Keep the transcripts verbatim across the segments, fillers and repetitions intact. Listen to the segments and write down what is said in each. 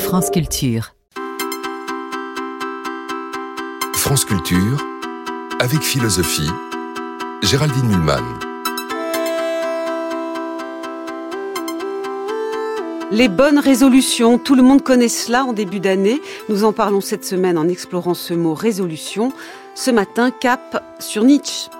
France Culture. France Culture, avec philosophie, Géraldine Mühlmann. Les bonnes résolutions, tout le monde connaît cela en début d'année. Nous en parlons cette semaine en explorant ce mot résolution. Ce matin, cap sur Nietzsche.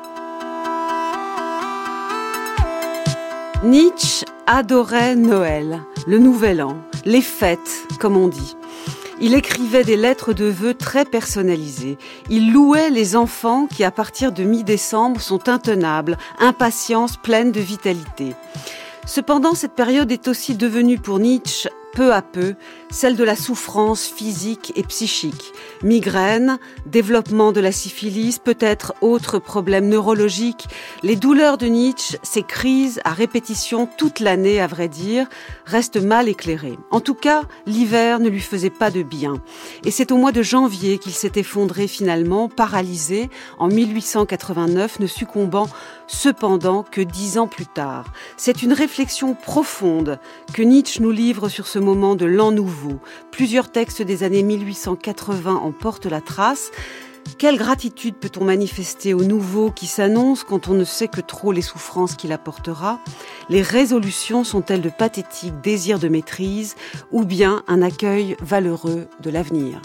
Nietzsche adorait Noël, le Nouvel An, les fêtes, comme on dit. Il écrivait des lettres de vœux très personnalisées. Il louait les enfants qui, à partir de mi-décembre, sont intenables, impatience pleine de vitalité. Cependant, cette période est aussi devenue pour Nietzsche, peu à peu, celle de la souffrance physique et psychique. Migraine, développement de la syphilis, peut-être autres problèmes neurologiques. Les douleurs de Nietzsche, ces crises à répétition toute l'année, à vrai dire, restent mal éclairées. En tout cas, l'hiver ne lui faisait pas de bien. Et c'est au mois de janvier qu'il s'est effondré finalement, paralysé, en mille huit cent quatre-vingt-neuf, ne succombant cependant que dix ans plus tard. C'est une réflexion profonde que Nietzsche nous livre sur ce moment de l'an nouveau. Plusieurs textes des années mille huit cent quatre-vingts en portent la trace. Quelle gratitude peut-on manifester au nouveau qui s'annonce quand on ne sait que trop les souffrances qu'il apportera? Les résolutions sont-elles de pathétiques désirs de maîtrise ou bien un accueil valeureux de l'avenir?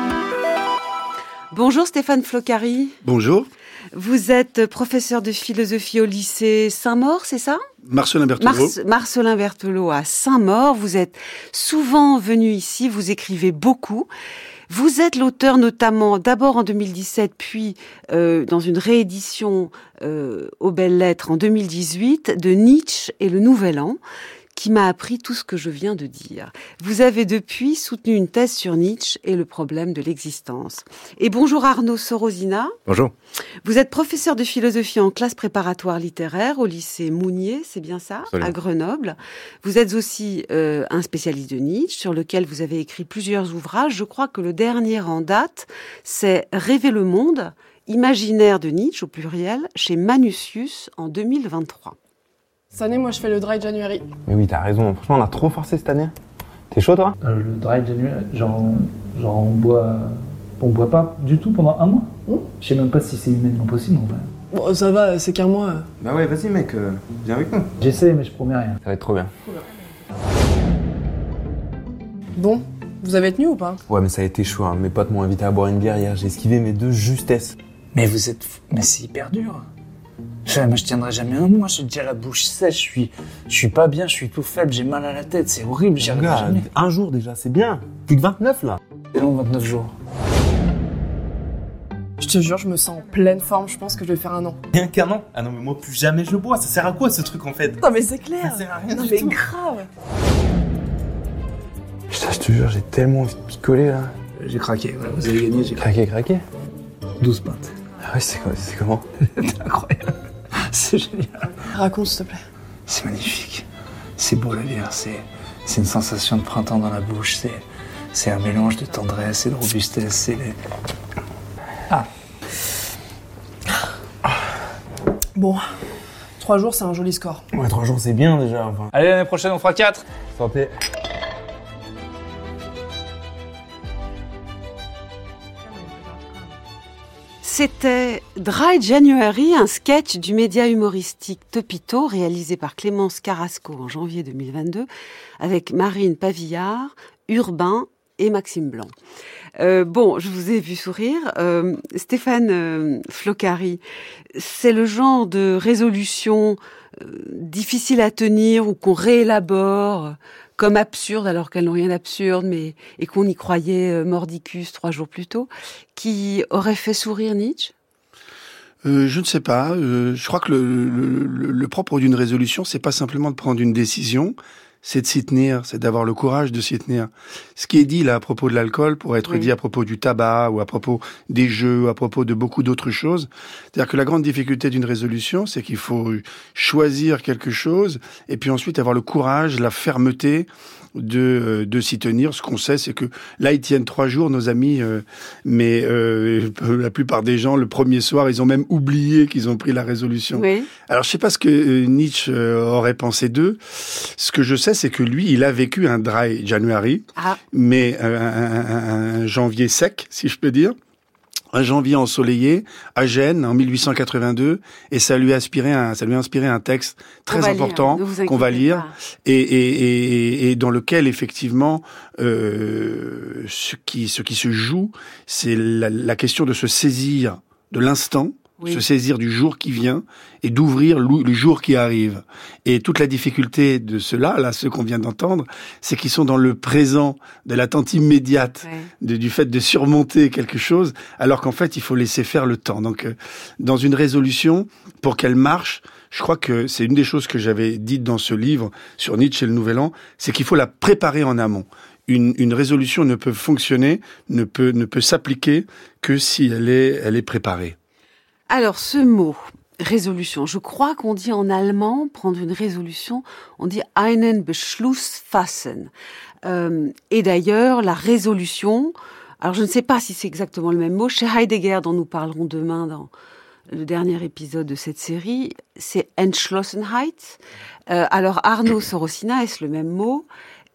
Bonjour Stéphane Flocari. Bonjour. Vous êtes professeur de philosophie au lycée Saint-Maur, c'est ça? Marcelin Berthelot. Mars- Marcelin Berthelot à Saint-Maur. Vous êtes souvent venu ici, vous écrivez beaucoup. Vous êtes l'auteur notamment, d'abord en deux mille dix-sept, puis euh, dans une réédition euh, aux Belles Lettres en deux mille dix-huit, de Nietzsche et le Nouvel An, qui m'a appris tout ce que je viens de dire. Vous avez depuis soutenu une thèse sur Nietzsche et le problème de l'existence. Et bonjour Arnaud Sorosina. Bonjour. Vous êtes professeur de philosophie en classe préparatoire littéraire au lycée Mounier, c'est bien ça, Absolument. À Grenoble. Vous êtes aussi euh, un spécialiste de Nietzsche, sur lequel vous avez écrit plusieurs ouvrages. Je crois que le dernier en date, c'est Rêver le monde, imaginaire de Nietzsche au pluriel, chez Manusius en deux mille vingt-trois. Cette année, moi, je fais le Dry January. Mais oui, t'as raison. Franchement, on a trop forcé cette année. T'es chaud, toi? Euh, le dry January, genre, genre on boit, on boit pas du tout pendant un mois. Mmh. Je sais même pas si c'est humainement possible en vrai. Bon, ça va, c'est qu'un mois. Bah ouais, vas-y, mec, euh, viens avec nous. J'essaie, mais je promets rien. Ça va être trop bien. Bon, vous avez tenu ou pas? Ouais, mais ça a été chaud. Hein. Mes potes m'ont invité à boire une bière hier. J'ai esquivé mes deux justesses. Mais vous êtes, fou- mais c'est hyper dur. Je, moi, je tiendrai jamais un mois. J'ai déjà la bouche sèche. Je suis, je suis pas bien. Je suis tout faible. J'ai mal à la tête. C'est horrible. J'y arriverai jamais. un jour déjà, c'est bien. Plus que vingt-neuf, là. C'est long, vingt-neuf jours. Je te jure, je me sens en pleine forme. Je pense que je vais faire un an. Rien qu'un an. Ah non, mais moi, plus jamais je bois. Ça sert à quoi, ce truc, en fait? Non, mais c'est clair. Ça sert à rien Non, du mais tout. grave. Putain, je te jure, j'ai tellement envie de picoler, là. J'ai craqué. Voilà, vous avez gagné. J'ai craqué. Craqué, craqué. douze pintes. Ah ouais, c'est, quoi, c'est comment? C'est incroyable. C'est génial. Raconte, s'il te plaît. C'est magnifique. C'est beau la bière. C'est, c'est une sensation de printemps dans la bouche. C'est, c'est un mélange de tendresse et de robustesse. C'est les... Ah. Bon, trois jours, c'est un joli score. Ouais, trois jours, c'est bien, déjà. Enfin. Allez, l'année prochaine, on fera quatre. Santé. C'était Dry January, un sketch du média humoristique Topito, réalisé par Clémence Carrasco en janvier deux mille vingt-deux, avec Marine Pavillard, Urbain et Maxime Blanc. Euh, bon, je vous ai vu sourire. Euh, Stéphane euh, Flocari, c'est le genre de résolution euh, difficile à tenir ou qu'on réélabore euh, comme absurde alors qu'elles n'ont rien d'absurde, mais et qu'on y croyait euh, mordicus trois jours plus tôt, qui aurait fait sourire Nietzsche? Euh, je ne sais pas. Euh, je crois que le, le, le, le propre d'une résolution, c'est pas simplement de prendre une décision, c'est de s'y tenir, c'est d'avoir le courage de s'y tenir. Ce qui est dit là à propos de l'alcool pourrait être oui. dit à propos du tabac ou à propos des jeux, à propos de beaucoup d'autres choses. C'est-à-dire que la grande difficulté d'une résolution, c'est qu'il faut choisir quelque chose et puis ensuite avoir le courage, la fermeté de, de s'y tenir. Ce qu'on sait, c'est que là, ils tiennent trois jours, nos amis, euh, mais euh, la plupart des gens, le premier soir, ils ont même oublié qu'ils ont pris la résolution. Oui. Alors, je sais pas ce que euh, Nietzsche euh, aurait pensé d'eux. Ce que je sais, c'est que lui, il a vécu un dry January, ah. mais un, un, un janvier sec, si je peux dire. Un janvier ensoleillé à Gênes en mille huit cent quatre-vingt-deux, et ça lui a inspiré un, ça lui a inspiré un texte très important qu'on va lire, et, et, et, et dans lequel effectivement euh, ce qui ce qui se joue, c'est la, la question de se saisir de l'instant. Oui. Se saisir du jour qui vient et d'ouvrir le jour qui arrive. Et toute la difficulté de cela, là, ce qu'on vient d'entendre, c'est qu'ils sont dans le présent de l'attente immédiate, ouais. de, du fait de surmonter quelque chose, alors qu'en fait, il faut laisser faire le temps. Donc, euh, dans une résolution, pour qu'elle marche, je crois que c'est une des choses que j'avais dites dans ce livre sur Nietzsche et le Nouvel An, c'est qu'il faut la préparer en amont. Une, une résolution ne peut fonctionner, ne peut, ne peut s'appliquer que si elle est, elle est préparée. Alors, ce mot, résolution, je crois qu'on dit en allemand, prendre une résolution, on dit einen Beschluss fassen. Euh, et d'ailleurs, la résolution, alors je ne sais pas si c'est exactement le même mot, chez Heidegger, dont nous parlerons demain dans le dernier épisode de cette série, c'est Entschlossenheit. Euh, alors, Arnaud Sorosina, est-ce le même mot?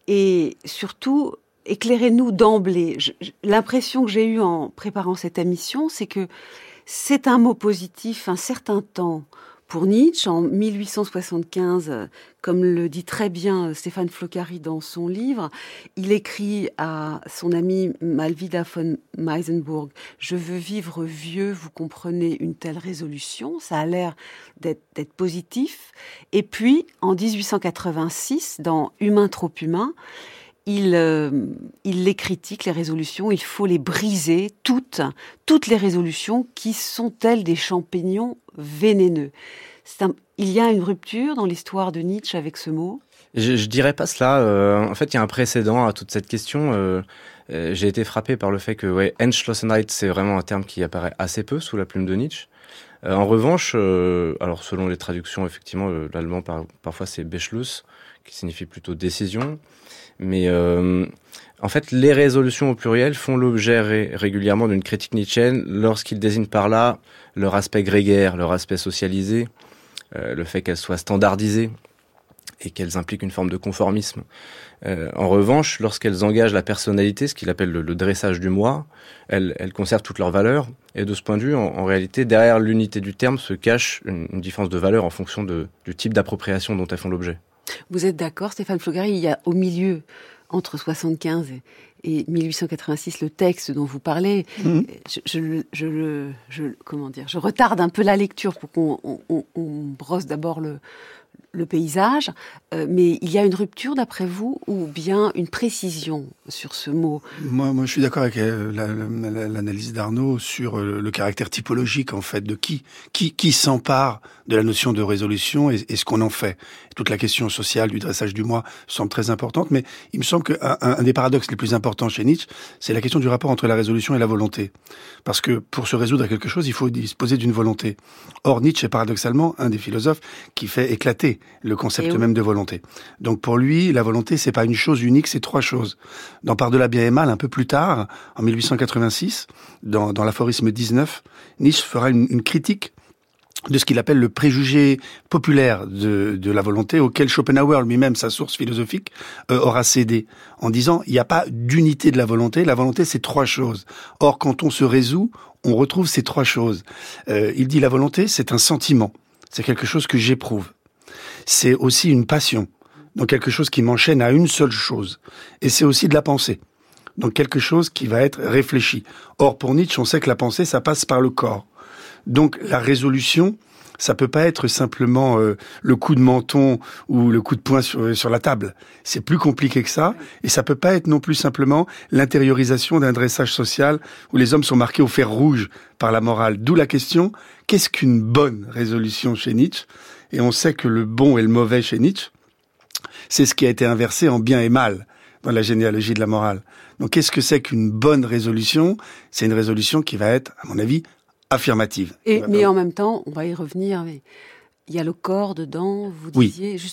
Et surtout, éclairez-nous d'emblée. Je, l'impression que j'ai eue en préparant cette émission, c'est que c'est un mot positif un certain temps pour Nietzsche. En mille huit cent soixante-quinze, comme le dit très bien Stéphane Floccari dans son livre, il écrit à son ami Malvida von Meisenburg « Je veux vivre vieux, vous comprenez une telle résolution ?» Ça a l'air d'être, d'être positif. Et puis, en dix-huit cent quatre-vingt-six, dans « Humain trop humain », Il, euh, il les critique, les résolutions, il faut les briser, toutes, toutes les résolutions qui sont-elles des champignons vénéneux. C'est un, il y a une rupture dans l'histoire de Nietzsche avec ce mot ? Je, je dirais pas cela. Euh, en fait, il y a un précédent à toute cette question. Euh, euh, j'ai été frappé par le fait que ouais, Entschlossenheit, c'est vraiment un terme qui apparaît assez peu sous la plume de Nietzsche. Euh, en revanche, euh, alors selon les traductions, effectivement, euh, l'allemand par, parfois c'est Beschluss, qui signifie plutôt décision. Mais euh, en fait, les résolutions au pluriel font l'objet ré- régulièrement d'une critique nietzschéenne lorsqu'ils désignent par là leur aspect grégaire, leur aspect socialisé, euh, le fait qu'elles soient standardisées et qu'elles impliquent une forme de conformisme. Euh, en revanche, lorsqu'elles engagent la personnalité, ce qu'il appelle le, le dressage du moi, elles, elles conservent toute leur valeur. Et de ce point de vue, en, en réalité, derrière l'unité du terme se cache une, une différence de valeur en fonction de, du type d'appropriation dont elles font l'objet. Vous êtes d'accord, Stéphane Floccari, il y a au milieu, entre soixante-quinze et mille huit cent quatre-vingt-six, le texte dont vous parlez. Mmh. Je, je, je, je, comment dire, je retarde un peu la lecture pour qu'on on, on, on brosse d'abord le, le paysage, euh, mais il y a une rupture d'après vous ou bien une précision sur ce mot ? Moi, moi je suis d'accord avec euh, la, la, l'analyse d'Arnaud sur euh, le caractère typologique en fait de qui qui, qui s'empare de la notion de résolution et, et ce qu'on en fait. Toute la question sociale du dressage du moi semble très importante, mais il me semble qu'un un des paradoxes les plus importants chez Nietzsche, c'est la question du rapport entre la résolution et la volonté. Parce que pour se résoudre à quelque chose, il faut disposer d'une volonté. Or, Nietzsche est paradoxalement un des philosophes qui fait éclater le concept même de volonté. Donc pour lui, la volonté, c'est pas une chose unique, c'est trois choses. Dans Par-delà bien et mal, un peu plus tard, en mille huit cent quatre-vingt-six, dans, dans l'aphorisme dix-neuf, Nietzsche fera une, une critique de ce qu'il appelle le préjugé populaire de, de la volonté, auquel Schopenhauer lui-même, sa source philosophique, euh, aura cédé, en disant il n'y a pas d'unité de la volonté, la volonté c'est trois choses. Or, quand on se résout, on retrouve ces trois choses. Euh, il dit la volonté c'est un sentiment, c'est quelque chose que j'éprouve. C'est aussi une passion, donc quelque chose qui m'enchaîne à une seule chose. Et c'est aussi de la pensée, donc quelque chose qui va être réfléchi. Or, pour Nietzsche, on sait que la pensée, ça passe par le corps. Donc la résolution, ça peut pas être simplement euh, le coup de menton ou le coup de poing sur, sur la table. C'est plus compliqué que ça, et ça peut pas être non plus simplement l'intériorisation d'un dressage social où les hommes sont marqués au fer rouge par la morale. D'où la question, qu'est-ce qu'une bonne résolution chez Nietzsche ? Et on sait que le bon et le mauvais chez Nietzsche, c'est ce qui a été inversé en bien et mal dans la généalogie de la morale. Donc qu'est-ce que c'est qu'une bonne résolution ? C'est une résolution qui va être, à mon avis, affirmative. Et, mais en même temps, on va y revenir, mais il y a le corps dedans, vous disiez, oui. Justement,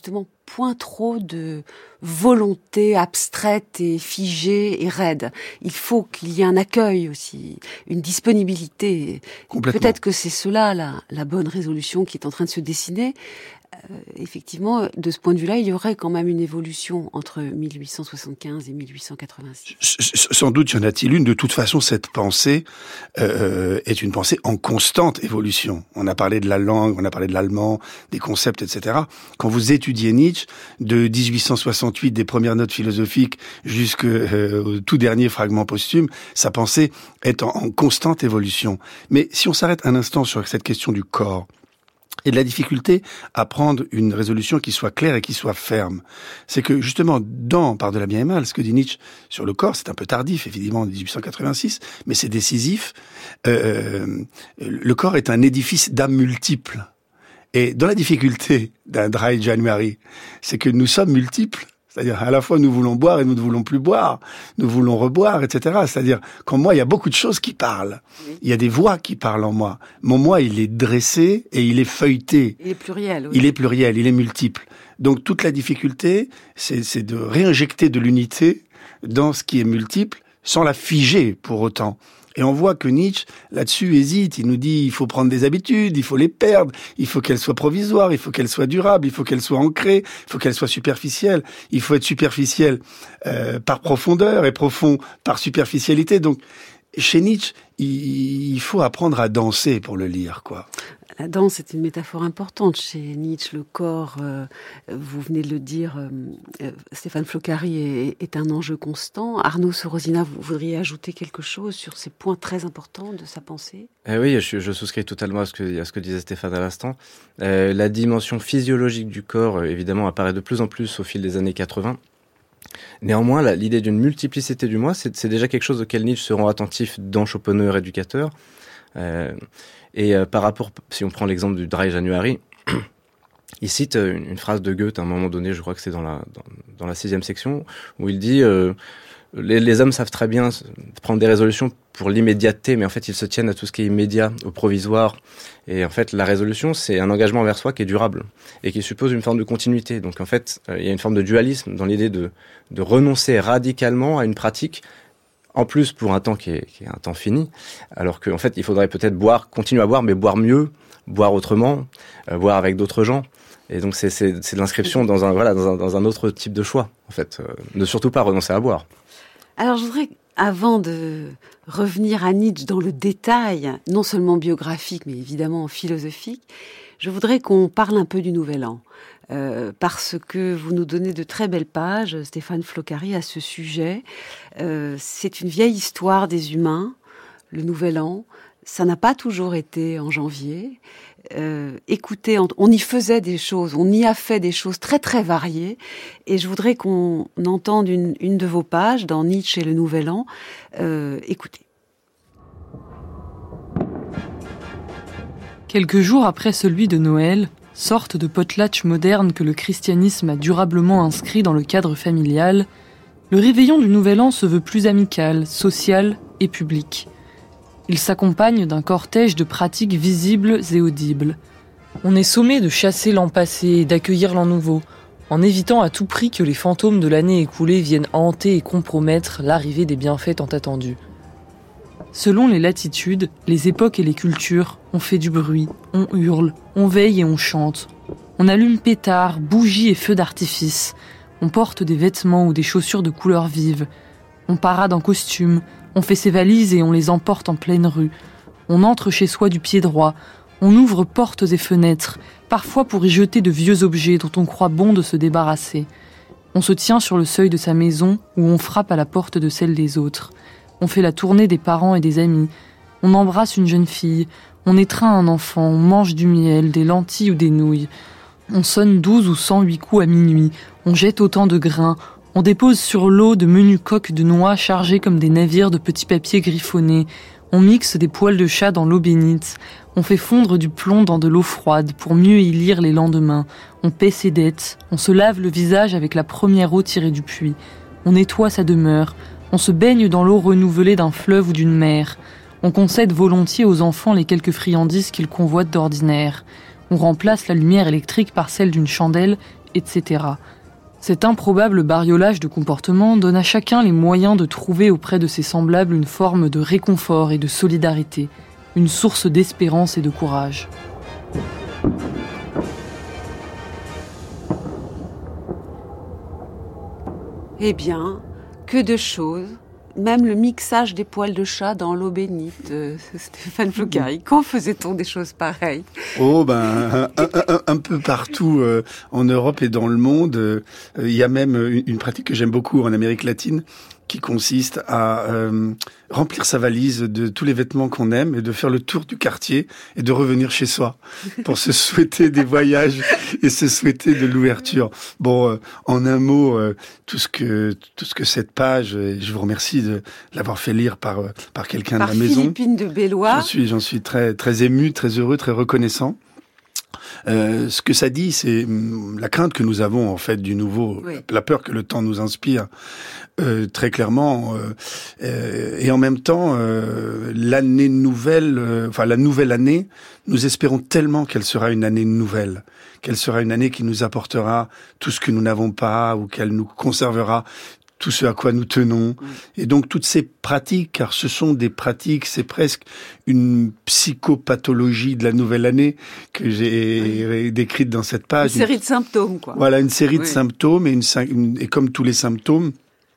point trop de volonté abstraite et figée et raide. Il faut qu'il y ait un accueil aussi, une disponibilité. Peut-être que c'est cela, la, la bonne résolution qui est en train de se dessiner. Euh, effectivement, de ce point de vue-là, il y aurait quand même une évolution entre mille huit cent soixante-quinze et mille huit cent quatre-vingt-six. Sans doute y en a-t-il une. De toute façon, cette pensée euh, est une pensée en constante évolution. On a parlé de la langue, on a parlé de l'allemand, des concepts, et cetera. Quand vous étudiez Nietzsche, de dix-huit cent soixante-huit, des premières notes philosophiques jusqu'au euh, tout dernier fragment posthume, sa pensée est en, en constante évolution. Mais si on s'arrête un instant sur cette question du corps, et de la difficulté à prendre une résolution qui soit claire et qui soit ferme. C'est que, justement, dans Par-delà bien et mal, ce que dit Nietzsche sur le corps, c'est un peu tardif, évidemment, en dix-huit cent quatre-vingt-six, mais c'est décisif. Euh, le corps est un édifice d'âmes multiples. Et dans la difficulté d'un Dry January, c'est que nous sommes multiples. C'est-à-dire, à la fois, nous voulons boire et nous ne voulons plus boire. Nous voulons reboire, et cetera. C'est-à-dire, qu'en moi, il y a beaucoup de choses qui parlent. Il y a des voix qui parlent en moi. Mon moi, il est dressé et il est feuilleté. Il est pluriel, oui. Il est pluriel, il est multiple. Donc, toute la difficulté, c'est, c'est de réinjecter de l'unité dans ce qui est multiple, sans la figer pour autant. Et on voit que Nietzsche, là-dessus, hésite. Il nous dit, il faut prendre des habitudes, il faut les perdre, il faut qu'elles soient provisoires, il faut qu'elles soient durables, il faut qu'elles soient ancrées, il faut qu'elles soient superficielles. Il faut être superficiel euh, par profondeur et profond par superficialité. Donc, chez Nietzsche, il, il faut apprendre à danser pour le lire, quoi. La danse est une métaphore importante chez Nietzsche. Le corps, euh, vous venez de le dire, euh, Stéphane Floccari est, est un enjeu constant. Arnaud Sorosina, vous voudriez ajouter quelque chose sur ces points très importants de sa pensée ? Eh oui, je, je souscris totalement à ce que, à ce que disait Stéphane à l'instant. Euh, la dimension physiologique du corps, évidemment, apparaît de plus en plus au fil des années quatre-vingts. Néanmoins, la, l'idée d'une multiplicité du moi, c'est, c'est déjà quelque chose auquel Nietzsche se rend attentif dans Schopenhauer, éducateur. Euh, et euh, par rapport, si on prend l'exemple du Dry January, il cite une, une phrase de Goethe à un moment donné, je crois que c'est dans la, dans, dans la sixième section, où il dit euh, les, les hommes savent très bien prendre des résolutions pour l'immédiateté, mais en fait ils se tiennent à tout ce qui est immédiat, au provisoire. Et en fait la résolution, c'est un engagement envers soi qui est durable et qui suppose une forme de continuité. Donc en fait, euh, il y a une forme de dualisme dans l'idée de, de renoncer radicalement à une pratique, en plus pour un temps qui est, qui est un temps fini, alors qu'en fait il faudrait peut-être boire, continuer à boire, mais boire mieux, boire autrement, euh, boire avec d'autres gens. Et donc c'est, c'est, c'est de l'inscription dans un, voilà, dans un, dans un autre type de choix, en fait. Euh, ne surtout pas renoncer à boire. Alors je voudrais, avant de revenir à Nietzsche dans le détail, non seulement biographique, mais évidemment philosophique, je voudrais qu'on parle un peu du Nouvel An. Euh, parce que vous nous donnez de très belles pages, Stéphane Floccari, à ce sujet. Euh, c'est une vieille histoire des humains, le Nouvel An. Ça n'a pas toujours été en janvier. Euh, écoutez, on, on y faisait des choses, on y a fait des choses très très variées. Et je voudrais qu'on entende une, une de vos pages dans Nietzsche et le Nouvel An. Euh, écoutez. Quelques jours après celui de Noël, sorte de potlatch moderne que le christianisme a durablement inscrit dans le cadre familial, le réveillon du Nouvel An se veut plus amical, social et public. Il s'accompagne d'un cortège de pratiques visibles et audibles. On est sommé de chasser l'an passé et d'accueillir l'an nouveau, en évitant à tout prix que les fantômes de l'année écoulée viennent hanter et compromettre l'arrivée des bienfaits tant attendus. Selon les latitudes, les époques et les cultures, on fait du bruit, on hurle, on veille et on chante. On allume pétards, bougies et feux d'artifice. On porte des vêtements ou des chaussures de couleurs vives. On parade en costume, on fait ses valises et on les emporte en pleine rue. On entre chez soi du pied droit. On ouvre portes et fenêtres, parfois pour y jeter de vieux objets dont on croit bon de se débarrasser. On se tient sur le seuil de sa maison ou on frappe à la porte de celle des autres. On fait la tournée des parents et des amis. On embrasse une jeune fille. On étreint un enfant. On mange du miel, des lentilles ou des nouilles. On sonne douze ou cent huit coups à minuit. On jette autant de grains. On dépose sur l'eau de menus coques de noix chargés comme des navires de petits papiers griffonnés. On mixe des poils de chat dans l'eau bénite. On fait fondre du plomb dans de l'eau froide pour mieux y lire les lendemains. On paie ses dettes. On se lave le visage avec la première eau tirée du puits. On nettoie sa demeure. On se baigne dans l'eau renouvelée d'un fleuve ou d'une mer. On concède volontiers aux enfants les quelques friandises qu'ils convoitent d'ordinaire. On remplace la lumière électrique par celle d'une chandelle et cetera. Cet improbable bariolage de comportements donne à chacun les moyens de trouver auprès de ses semblables une forme de réconfort et de solidarité, une source d'espérance et de courage. Eh bien, que de choses. Même le mixage des poils de chat dans l'eau bénite, euh, Stéphane Floccari. Quand faisait-on des choses pareilles ? Oh ben, un, un, un, un peu partout euh, en Europe et dans le monde. Euh, il y a même une, une pratique que j'aime beaucoup en Amérique latine, qui consiste à euh, remplir sa valise de tous les vêtements qu'on aime et de faire le tour du quartier et de revenir chez soi pour se souhaiter des voyages et se souhaiter de l'ouverture. Bon, euh, en un mot, euh, tout ce que tout ce que cette page, et je vous remercie de l'avoir fait lire par euh, par quelqu'un par de la maison. Philippine de Bellois. J'en suis j'en suis très très ému, très heureux, très reconnaissant. Euh, ce que ça dit, c'est hum, la crainte que nous avons en fait du nouveau, oui. la peur que le temps nous inspire euh, très clairement, euh, euh, et en même temps euh, l'année nouvelle, euh, enfin la nouvelle année, nous espérons tellement qu'elle sera une année nouvelle, qu'elle sera une année qui nous apportera tout ce que nous n'avons pas ou qu'elle nous conservera tout ce à quoi nous tenons. Et donc toutes ces pratiques, car ce sont des pratiques, c'est presque une psychopathologie de la nouvelle année que j'ai oui. décrite dans cette page. Une série de symptômes, quoi. Voilà, une série oui. de symptômes, et, une, une, et comme tous les symptômes,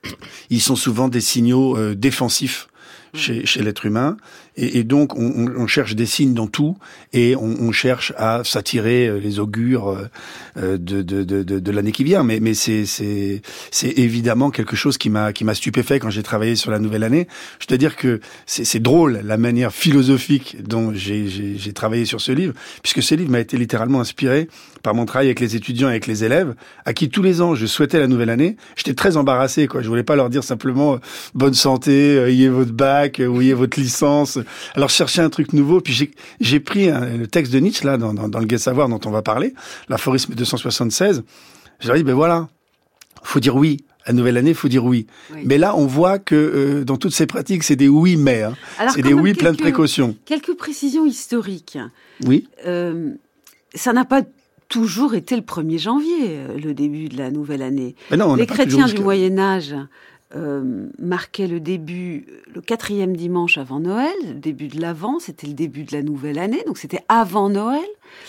ils sont souvent des signaux euh, défensifs chez, chez l'être humain. Et, et donc, on, on cherche des signes dans tout, et on, on cherche à s'attirer les augures de, de, de, de, de l'année qui vient. Mais, mais c'est, c'est, c'est évidemment quelque chose qui m'a, qui m'a stupéfait quand j'ai travaillé sur la nouvelle année. Je dois dire que c'est, c'est drôle la manière philosophique dont j'ai, j'ai, j'ai travaillé sur ce livre, puisque ce livre m'a été littéralement inspiré par mon travail avec les étudiants et avec les élèves, à qui tous les ans je souhaitais la nouvelle année. J'étais très embarrassé, quoi. Je voulais pas leur dire simplement « bonne santé, ayez votre bac, ayez votre licence ». Alors je cherchais un truc nouveau, puis j'ai, j'ai pris un, le texte de Nietzsche, là, dans, dans, dans le Gai Savoir dont on va parler, l'aphorisme deux cent soixante-seize. J'ai dit, ben voilà, faut dire oui. La nouvelle année, faut dire oui. oui. Mais là, on voit que euh, dans toutes ces pratiques, c'est des oui mais. Hein. Alors, c'est des oui quelques, plein de précautions. Quelques précisions historiques. Oui. Euh, ça n'a pas toujours été le premier janvier, le début de la nouvelle année. Mais non, on Les n'a pas chrétiens toujours du Moyen-Âge euh, marquaient le début, le quatrième dimanche avant Noël, le début de l'Avent, c'était le début de la nouvelle année, donc c'était avant Noël.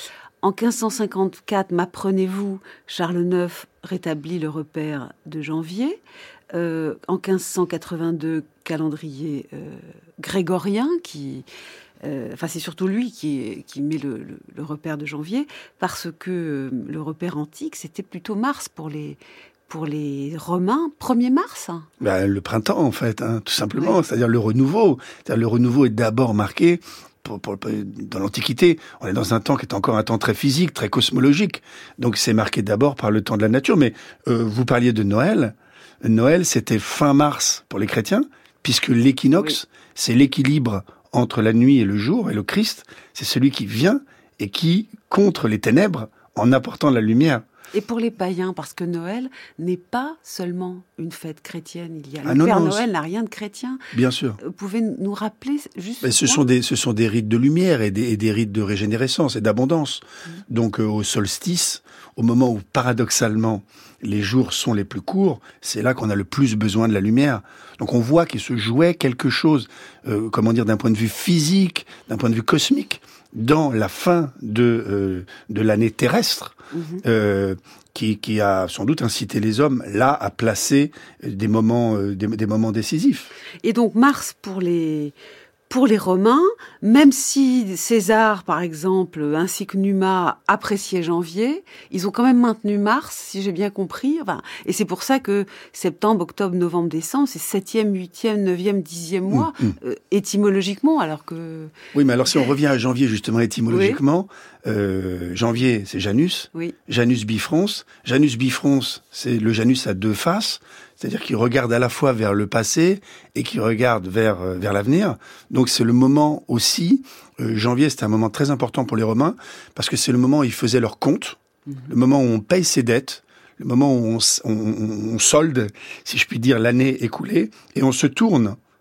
En quinze cent cinquante-quatre, m'apprenez-vous, Charles neuf rétablit le repère de janvier. Euh, en quinze cent quatre-vingt-deux, calendrier euh, grégorien, qui, euh, enfin c'est surtout lui qui, qui met le, le, le repère de janvier, parce que euh, le repère antique, c'était plutôt mars pour les, pour les Romains, premier mars. Ben, le printemps, en fait, hein, tout simplement, oui. C'est-à-dire le renouveau. C'est-à-dire le renouveau est d'abord marqué... Pour, pour, dans l'Antiquité, on est dans un temps qui est encore un temps très physique, très cosmologique. Donc c'est marqué d'abord par le temps de la nature. Mais euh, vous parliez de Noël. Noël, c'était fin mars pour les chrétiens, puisque l'équinoxe, oui. c'est l'équilibre entre la nuit et le jour. Et le Christ, c'est celui qui vient et qui contre les ténèbres en apportant la lumière. Et pour les païens, parce que Noël n'est pas seulement une fête chrétienne. Il y a ah le non, Père non, Noël c'est... n'a rien de chrétien. Bien sûr. Vous pouvez nous rappeler juste Mais ce sont des ce sont des rites de lumière et des, et des rites de régénérescence et d'abondance. Mmh. Donc euh, au solstice, au moment où paradoxalement les jours sont les plus courts, c'est là qu'on a le plus besoin de la lumière. Donc on voit qu'il se jouait quelque chose, euh, comment dire, d'un point de vue physique, d'un point de vue cosmique, dans la fin de euh, de l'année terrestre. Mmh. Euh, Qui, qui a sans doute incité les hommes, là, à placer des moments, euh, des, des moments décisifs. Et donc, mars pour les, pour les Romains, même si César, par exemple, ainsi que Numa, appréciaient janvier, ils ont quand même maintenu mars, si j'ai bien compris. Enfin, et c'est pour ça que septembre, octobre, novembre, décembre, c'est septième, huitième, neuvième, dixième mois, mmh, mmh. Euh, étymologiquement, alors que... Oui, mais alors si on revient à janvier, justement, étymologiquement... Oui. Euh, janvier, c'est Janus, oui. Janus bifrons. Janus bifrons, c'est le Janus à deux faces, c'est-à-dire qu'il regarde à la fois vers le passé et qu'il regarde vers euh, vers l'avenir. Donc c'est le moment aussi, euh, janvier, c'était un moment très important pour les Romains, parce que c'est le moment où ils faisaient leur compte, mmh. le moment où on paye ses dettes, le moment où on, on, on solde, si je puis dire, l'année écoulée, et on se tourne.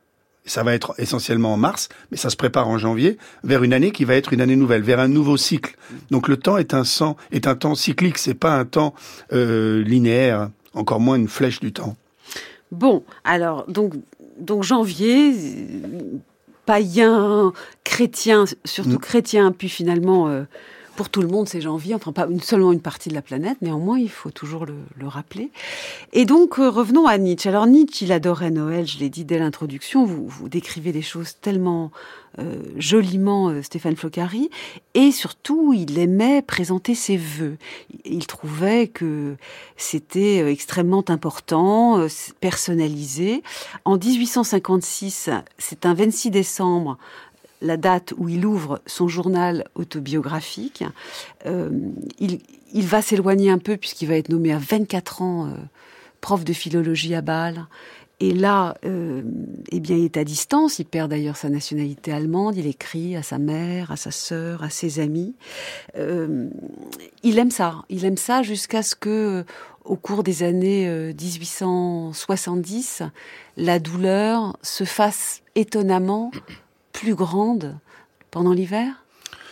Ça va être essentiellement en mars, mais ça se prépare en janvier, vers une année qui va être une année nouvelle, vers un nouveau cycle. Donc le temps est un, sang, est un temps cyclique, c'est pas un temps euh, linéaire, encore moins une flèche du temps. Bon, alors, donc, donc janvier, païen, chrétien, surtout mmh. chrétien, puis finalement... Euh, pour tout le monde, c'est janvier, enfin pas une, seulement une partie de la planète, néanmoins, il faut toujours le, le rappeler. Et donc, euh, revenons à Nietzsche. Alors, Nietzsche, il adorait Noël, je l'ai dit dès l'introduction, vous, vous décrivez des choses tellement euh, joliment, euh, Stéphane Floccari, et surtout, il aimait présenter ses vœux. Il trouvait que c'était euh, extrêmement important, euh, personnalisé. En dix-huit cent cinquante-six, c'est un vingt-six décembre, la date où il ouvre son journal autobiographique. Euh, il, il va s'éloigner un peu puisqu'il va être nommé à vingt-quatre ans euh, prof de philologie à Bâle. Et là, euh, eh bien, il est à distance. Il perd d'ailleurs sa nationalité allemande. Il écrit à sa mère, à sa sœur, à ses amis. Euh, il aime ça. Il aime ça jusqu'à ce que, au cours des années euh, dix-huit cent soixante-dix, la douleur se fasse étonnamment plus grande pendant l'hiver.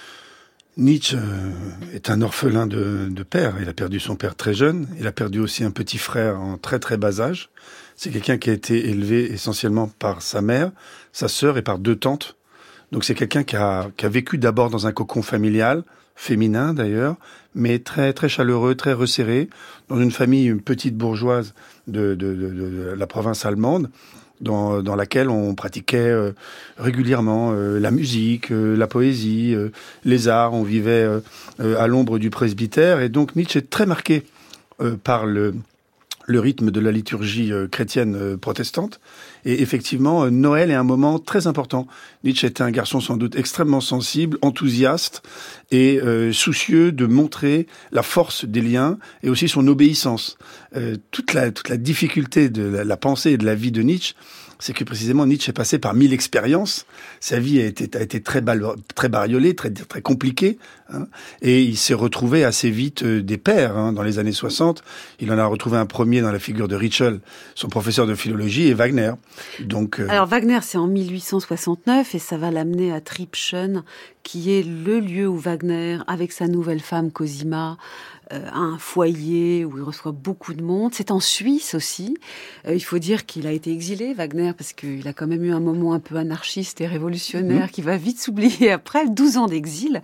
Nietzsche est un orphelin de, de père. Il a perdu son père très jeune. Il a perdu aussi un petit frère en très très bas âge. C'est quelqu'un qui a été élevé essentiellement par sa mère, sa sœur et par deux tantes. Donc c'est quelqu'un qui a, qui a vécu d'abord dans un cocon familial, féminin d'ailleurs, mais très très chaleureux, très resserré, dans une famille une petite bourgeoise de, de, de, de la province allemande. Dans, dans laquelle on pratiquait euh, régulièrement euh, la musique, euh, la poésie, euh, les arts. On vivait euh, euh, à l'ombre du presbytère. Et donc Nietzsche est très marqué euh, par le, le rythme de la liturgie euh, chrétienne euh, protestante. Et effectivement, euh, Noël est un moment très important. Nietzsche était un garçon sans doute extrêmement sensible, enthousiaste et euh, soucieux de montrer la force des liens et aussi son obéissance. Euh, toute la toute la difficulté de la, la pensée et de la vie de Nietzsche, c'est que précisément Nietzsche est passé par mille expériences. Sa vie a été a été très bal, très bariolée, très très compliquée, hein, et il s'est retrouvé assez vite euh, des pairs. Hein, dans les années soixante, il en a retrouvé un premier dans la figure de Ritschl, son professeur de philologie, et Wagner. Donc, euh... alors Wagner, c'est en mille huit cent soixante-neuf et ça va l'amener à Tribschen, qui est le lieu où Wagner, avec sa nouvelle femme Cosima, euh, a un foyer où il reçoit beaucoup de monde. C'est en Suisse aussi. Euh, il faut dire qu'il a été exilé, Wagner, parce qu'il a quand même eu un moment un peu anarchiste et révolutionnaire mmh. qui va vite s'oublier après douze ans d'exil.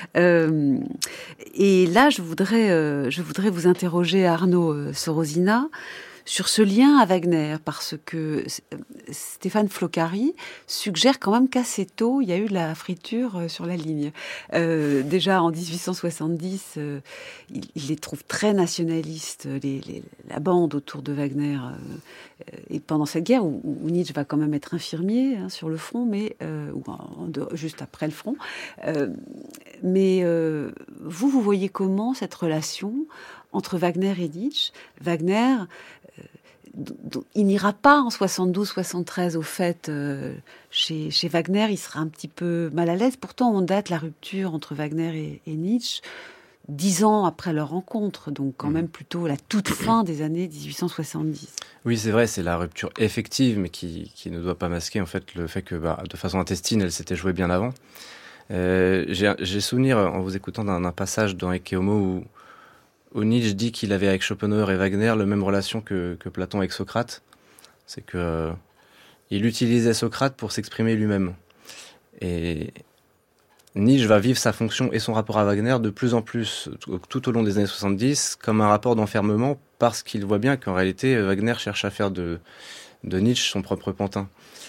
Euh, et là, je voudrais, euh, je voudrais vous interroger, Arnaud euh, Sorosina, sur ce lien à Wagner, parce que Stéphane Floccari suggère quand même qu'assez tôt, il y a eu de la friture sur la ligne. Euh, déjà en dix-huit cent soixante-dix, euh, il, il les trouve très nationalistes, les, les, la bande autour de Wagner. Euh, et pendant cette guerre, où, où Nietzsche va quand même être infirmier hein, sur le front, mais euh, ou en, de, juste après le front. Euh, mais euh, vous, vous voyez comment cette relation entre Wagner et Nietzsche? Wagner, euh, il n'ira pas en soixante-douze soixante-treize au fait euh, chez, chez Wagner, il sera un petit peu mal à l'aise. Pourtant, on date la rupture entre Wagner et, et Nietzsche dix ans après leur rencontre, donc quand mmh. même plutôt la toute fin des années dix-huit cent soixante-dix. Oui, c'est vrai, c'est la rupture effective, mais qui, qui ne doit pas masquer en fait le fait que, bah, de façon intestine, elle s'était jouée bien avant. Euh, j'ai, j'ai souvenir, en vous écoutant, d'un, d'un passage dans Ecce Homo où où Nietzsche dit qu'il avait avec Schopenhauer et Wagner la même relation que, que Platon avec Socrate. C'est que euh, il utilisait Socrate pour s'exprimer lui-même. Et Nietzsche va vivre sa fonction et son rapport à Wagner de plus en plus, tout, tout au long des années soixante-dix, comme un rapport d'enfermement, parce qu'il voit bien qu'en réalité, Wagner cherche à faire de, de Nietzsche son propre pantin.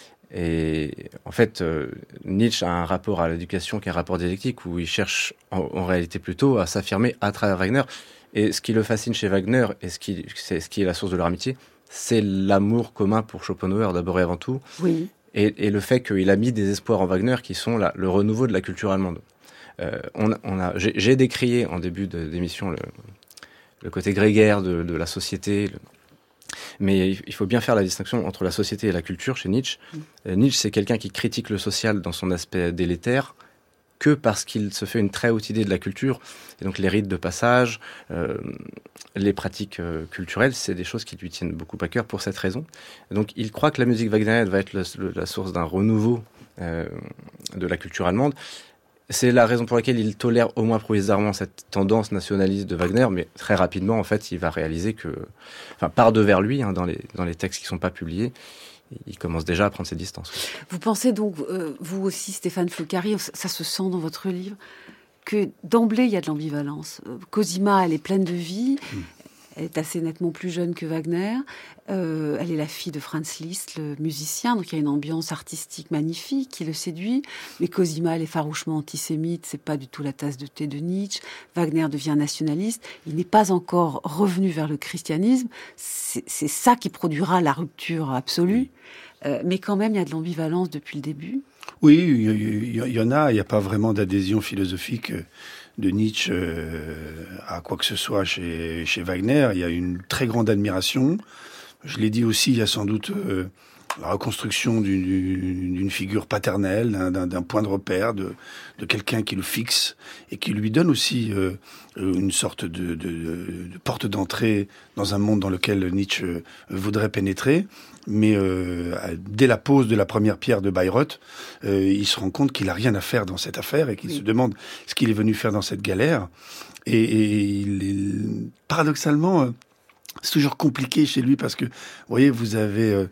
Et en fait, euh, Nietzsche a un rapport à l'éducation qui est un rapport dialectique, où il cherche en, en réalité plutôt à s'affirmer à travers Wagner. Et ce qui le fascine chez Wagner, et ce qui, c'est ce qui est la source de leur amitié, c'est l'amour commun pour Schopenhauer, d'abord et avant tout. Oui. Et, et le fait qu'il a mis des espoirs en Wagner qui sont la, le renouveau de la culture allemande. Euh, on, on a, j'ai, j'ai décrié en début de, d'émission le, le côté grégaire de, de la société. Le, mais il faut bien faire la distinction entre la société et la culture chez Nietzsche. Mmh. Euh, Nietzsche, c'est quelqu'un qui critique le social dans son aspect délétère, que parce qu'il se fait une très haute idée de la culture. Et donc les rites de passage, euh, les pratiques euh, culturelles, c'est des choses qui lui tiennent beaucoup à cœur pour cette raison. Et donc il croit que la musique wagnérienne va être le, le, la source d'un renouveau euh, de la culture allemande. C'est la raison pour laquelle il tolère au moins provisoirement cette tendance nationaliste de Wagner, mais très rapidement, en fait, il va réaliser que, enfin, par devers lui, hein, dans les dans les textes qui sont pas publiés, il commence déjà à prendre ses distances. Vous pensez donc, euh, vous aussi, Stéphane Floccari, ça se sent dans votre livre, que d'emblée, il y a de l'ambivalence. Cosima, elle est pleine de vie, mmh. elle est assez nettement plus jeune que Wagner, euh, elle est la fille de Franz Liszt, le musicien, donc il y a une ambiance artistique magnifique qui le séduit, mais Cosima, elle est farouchement antisémite, c'est pas du tout la tasse de thé de Nietzsche, Wagner devient nationaliste, il n'est pas encore revenu vers le christianisme, c'est, c'est ça qui produira la rupture absolue, euh, mais quand même, il y a de l'ambivalence depuis le début. Oui, il y, y en a, il n'y a pas vraiment d'adhésion philosophique de Nietzsche à quoi que ce soit chez, chez Wagner. Il y a une très grande admiration. Je l'ai dit aussi, il y a sans doute euh, la reconstruction d'une, d'une figure paternelle, d'un, d'un point de repère, de, de quelqu'un qui le fixe et qui lui donne aussi euh, une sorte de, de, de porte d'entrée dans un monde dans lequel Nietzsche voudrait pénétrer. Mais euh, dès la pose de la première pierre de Bayreuth, euh, il se rend compte qu'il a rien à faire dans cette affaire et qu'il oui. se demande ce qu'il est venu faire dans cette galère. Et, et il est, paradoxalement, euh, c'est toujours compliqué chez lui parce que, vous voyez, vous avez euh,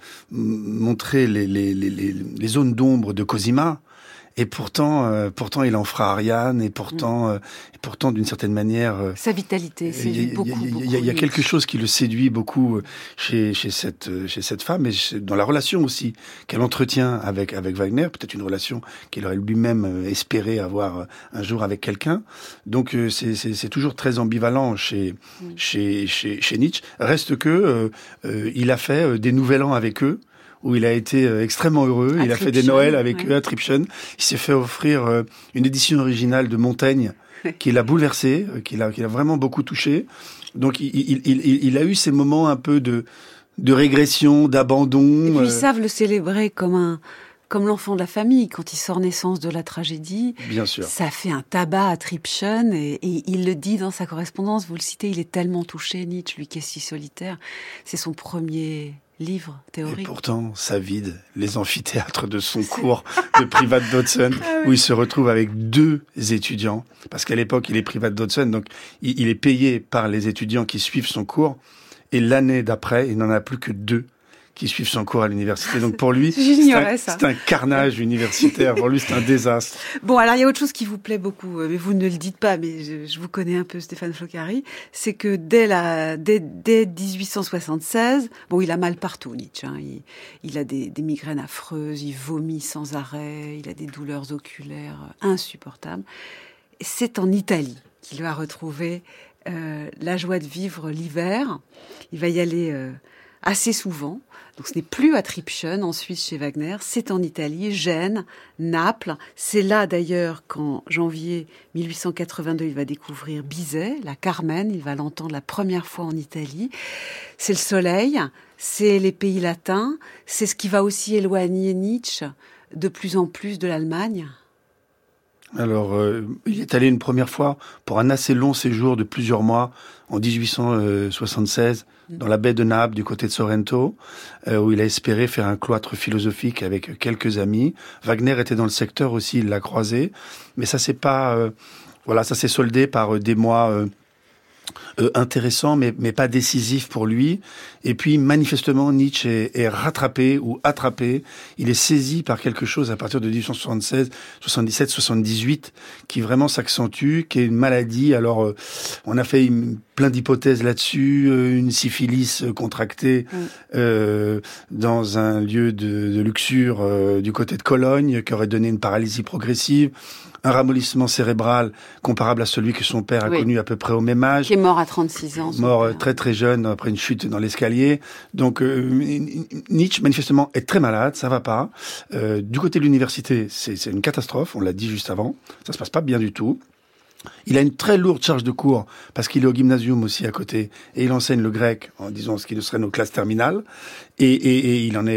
montré les, les, les, les, les zones d'ombre de Cosima. Et pourtant, euh, pourtant, il en fera Ariane, et pourtant, euh, et pourtant, d'une certaine manière, euh, sa vitalité, c'est beaucoup. Il y, y, y a quelque chose qui le séduit beaucoup chez chez cette chez cette femme, et dans la relation aussi qu'elle entretient avec avec Wagner, peut-être une relation qu'il aurait lui-même espéré avoir un jour avec quelqu'un. Donc, euh, c'est c'est c'est toujours très ambivalent chez mm. chez chez chez Nietzsche. Reste que euh, euh, il a fait des Nouvel An avec eux, où il a été euh, extrêmement heureux. À il a fait des Noëls avec ouais. eux à Tripschen. Il s'est fait offrir euh, une édition originale de Montaigne qui l'a bouleversé, euh, qui l'a, qui l'a vraiment beaucoup touché. Donc il, il, il, il a eu ces moments un peu de, de régression, d'abandon. Et puis euh... ils savent le célébrer comme un... comme l'enfant de la famille, quand il sort naissance de la tragédie. Bien sûr. Ça fait un tabac à Tripschen, et, et il le dit dans sa correspondance, vous le citez, il est tellement touché, Nietzsche, lui qui est si solitaire. C'est son premier livre théorique. Et pourtant, ça vide les amphithéâtres de son cours de Privatdozent, ah oui. où il se retrouve avec deux étudiants. Parce qu'à l'époque, il est Privatdozent, donc il, il est payé par les étudiants qui suivent son cours. Et l'année d'après, il n'en a plus que deux qui suivent son cours à l'université. Donc pour lui, c'est un, c'est un carnage universitaire. Pour lui, c'est un désastre. Bon, alors il y a autre chose qui vous plaît beaucoup, mais vous ne le dites pas, mais je, je vous connais un peu, Stéphane Floccari, c'est que dès, la, dès, dès dix-huit cent soixante-seize, bon, il a mal partout, Nietzsche. Hein, il, il a des, des migraines affreuses, il vomit sans arrêt, il a des douleurs oculaires insupportables. C'est en Italie qu'il va retrouver euh, la joie de vivre l'hiver. Il va y aller... Euh, assez souvent. Donc ce n'est plus à Tripschen, en Suisse chez Wagner, c'est en Italie, Gênes, Naples. C'est là d'ailleurs qu'en janvier mille huit cent quatre-vingt-deux, il va découvrir Bizet, la Carmen, il va l'entendre la première fois en Italie. C'est le soleil, c'est les pays latins, c'est ce qui va aussi éloigner Nietzsche de plus en plus de l'Allemagne. Alors, euh, il est allé une première fois pour un assez long séjour de plusieurs mois en dix-huit cent soixante-seize dans la baie de Naples, du côté de Sorrento, euh, où il a espéré faire un cloître philosophique avec quelques amis. Wagner était dans le secteur aussi, il l'a croisé, mais ça s'est pas, euh, voilà, ça s'est soldé par euh, des mois euh, Euh, intéressant, mais, mais pas décisif pour lui. Et puis, manifestement, Nietzsche est, est rattrapé ou attrapé. Il est saisi par quelque chose à partir de dix-huit cent soixante-seize, soixante-dix-sept, soixante-dix-huit, qui vraiment s'accentue, qui est une maladie. Alors, euh, on a fait une, plein d'hypothèses là-dessus. Euh, une syphilis contractée mmh. euh, dans un lieu de, de luxure euh, du côté de Cologne, qui aurait donné une paralysie progressive. Un ramollissement cérébral comparable à celui que son père a oui. connu à peu près au même âge. Qui est mort à trente-six ans. Mort père. très très jeune après une chute dans l'escalier. Donc euh, Nietzsche manifestement est très malade, ça va pas. Euh, du côté de l'université, c'est, c'est une catastrophe, on l'a dit juste avant. Ça se passe pas bien du tout. Il a une très lourde charge de cours parce qu'il est au gymnasium aussi à côté et il enseigne le grec en disant ce qui serait nos classes terminales et, et, et il en est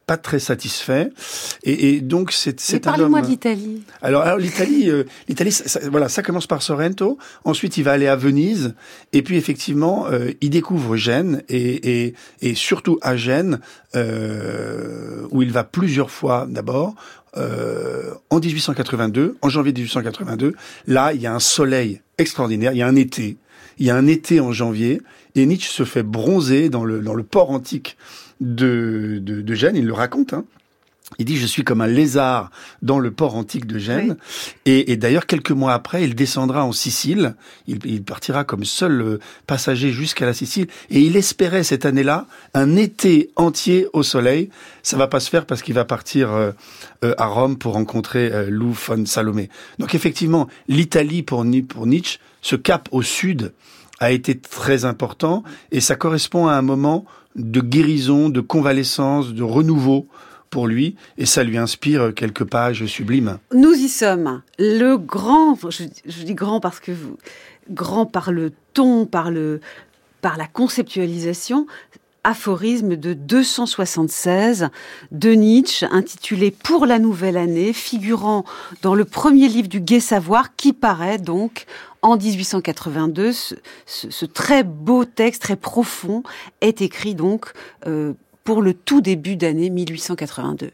pas très satisfait. Et, et donc, c'est, c'est Mais un parlez-moi homme... de l'Italie. Alors, alors l'Italie, euh, l'Italie, ça, ça, voilà, ça commence par Sorrento. Ensuite, il va aller à Venise. Et puis, effectivement, euh, il découvre Gênes et, et, et surtout à Gênes, euh, où il va plusieurs fois d'abord. Euh, en dix-huit cent quatre-vingt-deux, en janvier dix-huit cent quatre-vingt-deux, là, il y a un soleil extraordinaire. Il y a un été. Il y a un été en janvier. Et Nietzsche se fait bronzer dans le, dans le port antique de, de, de Gênes. Il le raconte, hein. Il dit, je suis comme un lézard dans le port antique de Gênes. Oui. Et, et d'ailleurs, quelques mois après, il descendra en Sicile. Il, il partira comme seul passager jusqu'à la Sicile. Et il espérait cette année-là un été entier au soleil. Ça va pas se faire parce qu'il va partir euh, euh, à Rome pour rencontrer euh, Lou von Salomé. Donc effectivement, l'Italie pour, pour Nietzsche, ce cap au sud a été très important. Et ça correspond à un moment de guérison, de convalescence, de renouveau pour lui, et ça lui inspire quelques pages sublimes. Nous y sommes. Le grand, je, je dis grand parce que vous, grand par le ton, par le, par la conceptualisation, aphorisme de deux cent soixante-seize de Nietzsche, intitulé Pour la nouvelle année, figurant dans le premier livre du Gai Savoir, qui paraît donc en dix-huit cent quatre-vingt-deux. Ce, ce, ce très beau texte, très profond, est écrit donc euh, pour le tout début d'année mille huit cent quatre-vingt-deux.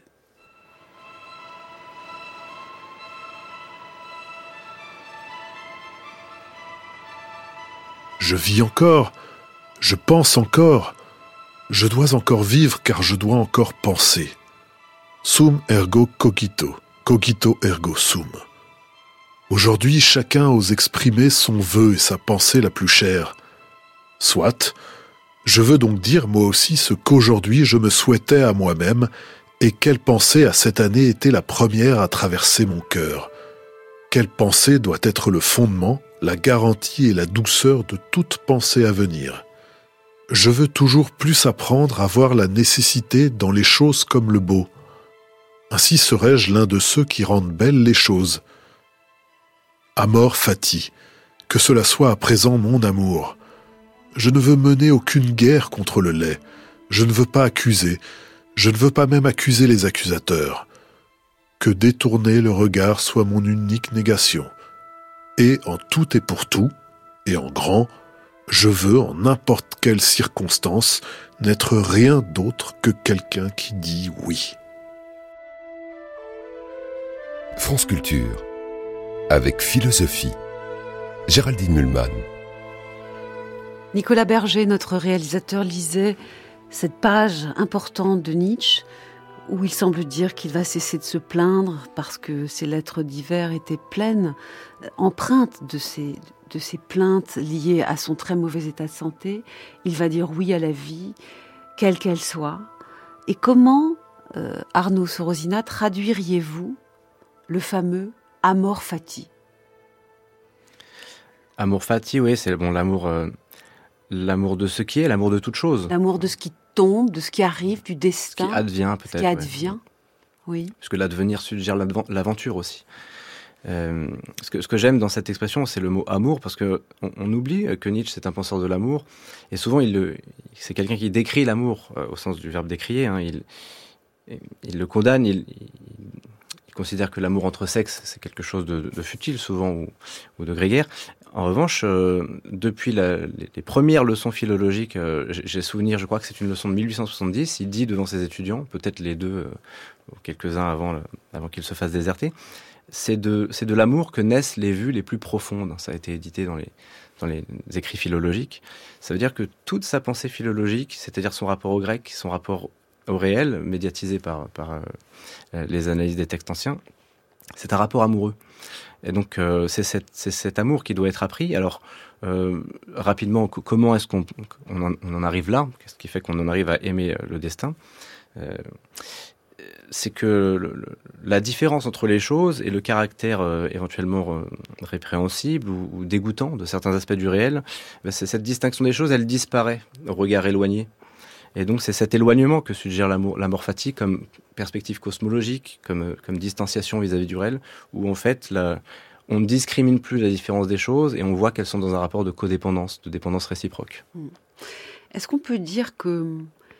Je vis encore, je pense encore, je dois encore vivre car je dois encore penser. Sum ergo cogito, cogito ergo sum. Aujourd'hui, chacun ose exprimer son vœu et sa pensée la plus chère. Soit, je veux donc dire moi aussi ce qu'aujourd'hui je me souhaitais à moi-même et quelle pensée à cette année était la première à traverser mon cœur. Quelle pensée doit être le fondement, la garantie et la douceur de toute pensée à venir. Je veux toujours plus apprendre à voir la nécessité dans les choses comme le beau. Ainsi serais-je l'un de ceux qui rendent belles les choses. Amor fati, que cela soit à présent mon amour. Je ne veux mener aucune guerre contre le lait. Je ne veux pas accuser. Je ne veux pas même accuser les accusateurs. Que détourner le regard soit mon unique négation. Et en tout et pour tout, et en grand, je veux, en n'importe quelle circonstance, n'être rien d'autre que quelqu'un qui dit oui. France Culture, avec philosophie. Géraldine Mühlmann. Nicolas Berger, notre réalisateur, lisait cette page importante de Nietzsche où il semble dire qu'il va cesser de se plaindre parce que ses lettres d'hiver étaient pleines, empreintes de ces, de ces plaintes liées à son très mauvais état de santé. Il va dire oui à la vie, quelle qu'elle soit. Et comment, euh, Arnaud Sorosina, traduiriez-vous le fameux amor fati? Amor fati, oui, c'est bon, l'amour... Euh... L'amour de ce qui est, l'amour de toute chose. L'amour de ce qui tombe, de ce qui arrive, du destin. Ce qui advient peut-être. Ce qui advient, ouais. Oui. Parce que l'advenir suggère l'aventure aussi. Euh, ce que, ce que j'aime dans cette expression, c'est le mot amour, parce que on, on oublie que Nietzsche, c'est un penseur de l'amour. Et souvent, il le, c'est quelqu'un qui décrit l'amour, euh, au sens du verbe décrier. Hein, il, il le condamne, il, il, il considère que l'amour entre sexes, c'est quelque chose de, de futile, souvent, ou, ou de grégaire. En revanche, euh, depuis la, les, les premières leçons philologiques, euh, j'ai souvenir, je crois que c'est une leçon de mille huit cent soixante-dix, il dit devant ses étudiants, peut-être les deux, euh, ou quelques-uns avant, avant qu'ils se fassent déserter, c'est de, c'est de l'amour que naissent les vues les plus profondes. Ça a été édité dans les, dans les écrits philologiques. Ça veut dire que toute sa pensée philologique, c'est-à-dire son rapport au grec, son rapport au réel, médiatisé par, par euh, les analyses des textes anciens, c'est un rapport amoureux. Et donc, euh, c'est, cette, c'est cet amour qui doit être appris. Alors, euh, rapidement, c- comment est-ce qu'on on en, on en arrive là? Qu'est-ce qui fait qu'on en arrive à aimer le destin? euh, C'est que le, le, la différence entre les choses et le caractère euh, éventuellement euh, répréhensible ou, ou dégoûtant de certains aspects du réel, ben c'est cette distinction des choses, elle disparaît au regard éloigné. Et donc, c'est cet éloignement que suggère l'amour, l'amor fati comme perspective cosmologique, comme, comme distanciation vis-à-vis du réel, où en fait, la, on ne discrimine plus la différence des choses et on voit qu'elles sont dans un rapport de codépendance, de dépendance réciproque. Est-ce qu'on peut dire que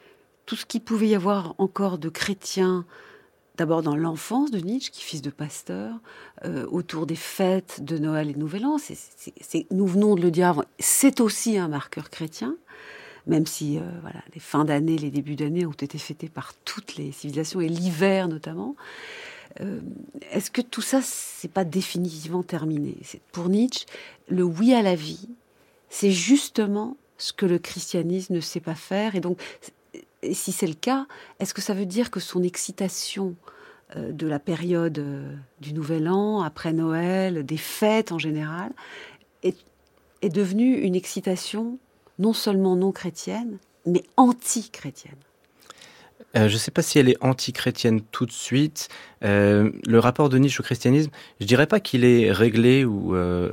tout ce qu'il pouvait y avoir encore de chrétien, d'abord dans l'enfance de Nietzsche, qui est fils de pasteur, euh, autour des fêtes de Noël et de Nouvel An, c'est, c'est, c'est, nous venons de le dire avant, c'est aussi un marqueur chrétien, même si euh, voilà, les fins d'année, les débuts d'année ont été fêtés par toutes les civilisations, et l'hiver notamment. Euh, est-ce que tout ça, c'est pas définitivement terminé? C'est, pour Nietzsche, le oui à la vie, c'est justement ce que le christianisme ne sait pas faire, et donc... Et si c'est le cas, est-ce que ça veut dire que son excitation euh, de la période euh, du Nouvel An, après Noël, des fêtes en général, est, est devenue une excitation non seulement non chrétienne, mais anti-chrétienne? Euh, je ne sais pas si elle est anti-chrétienne tout de suite. Euh, le rapport de Nietzsche au christianisme, je dirais pas qu'il est réglé ou euh,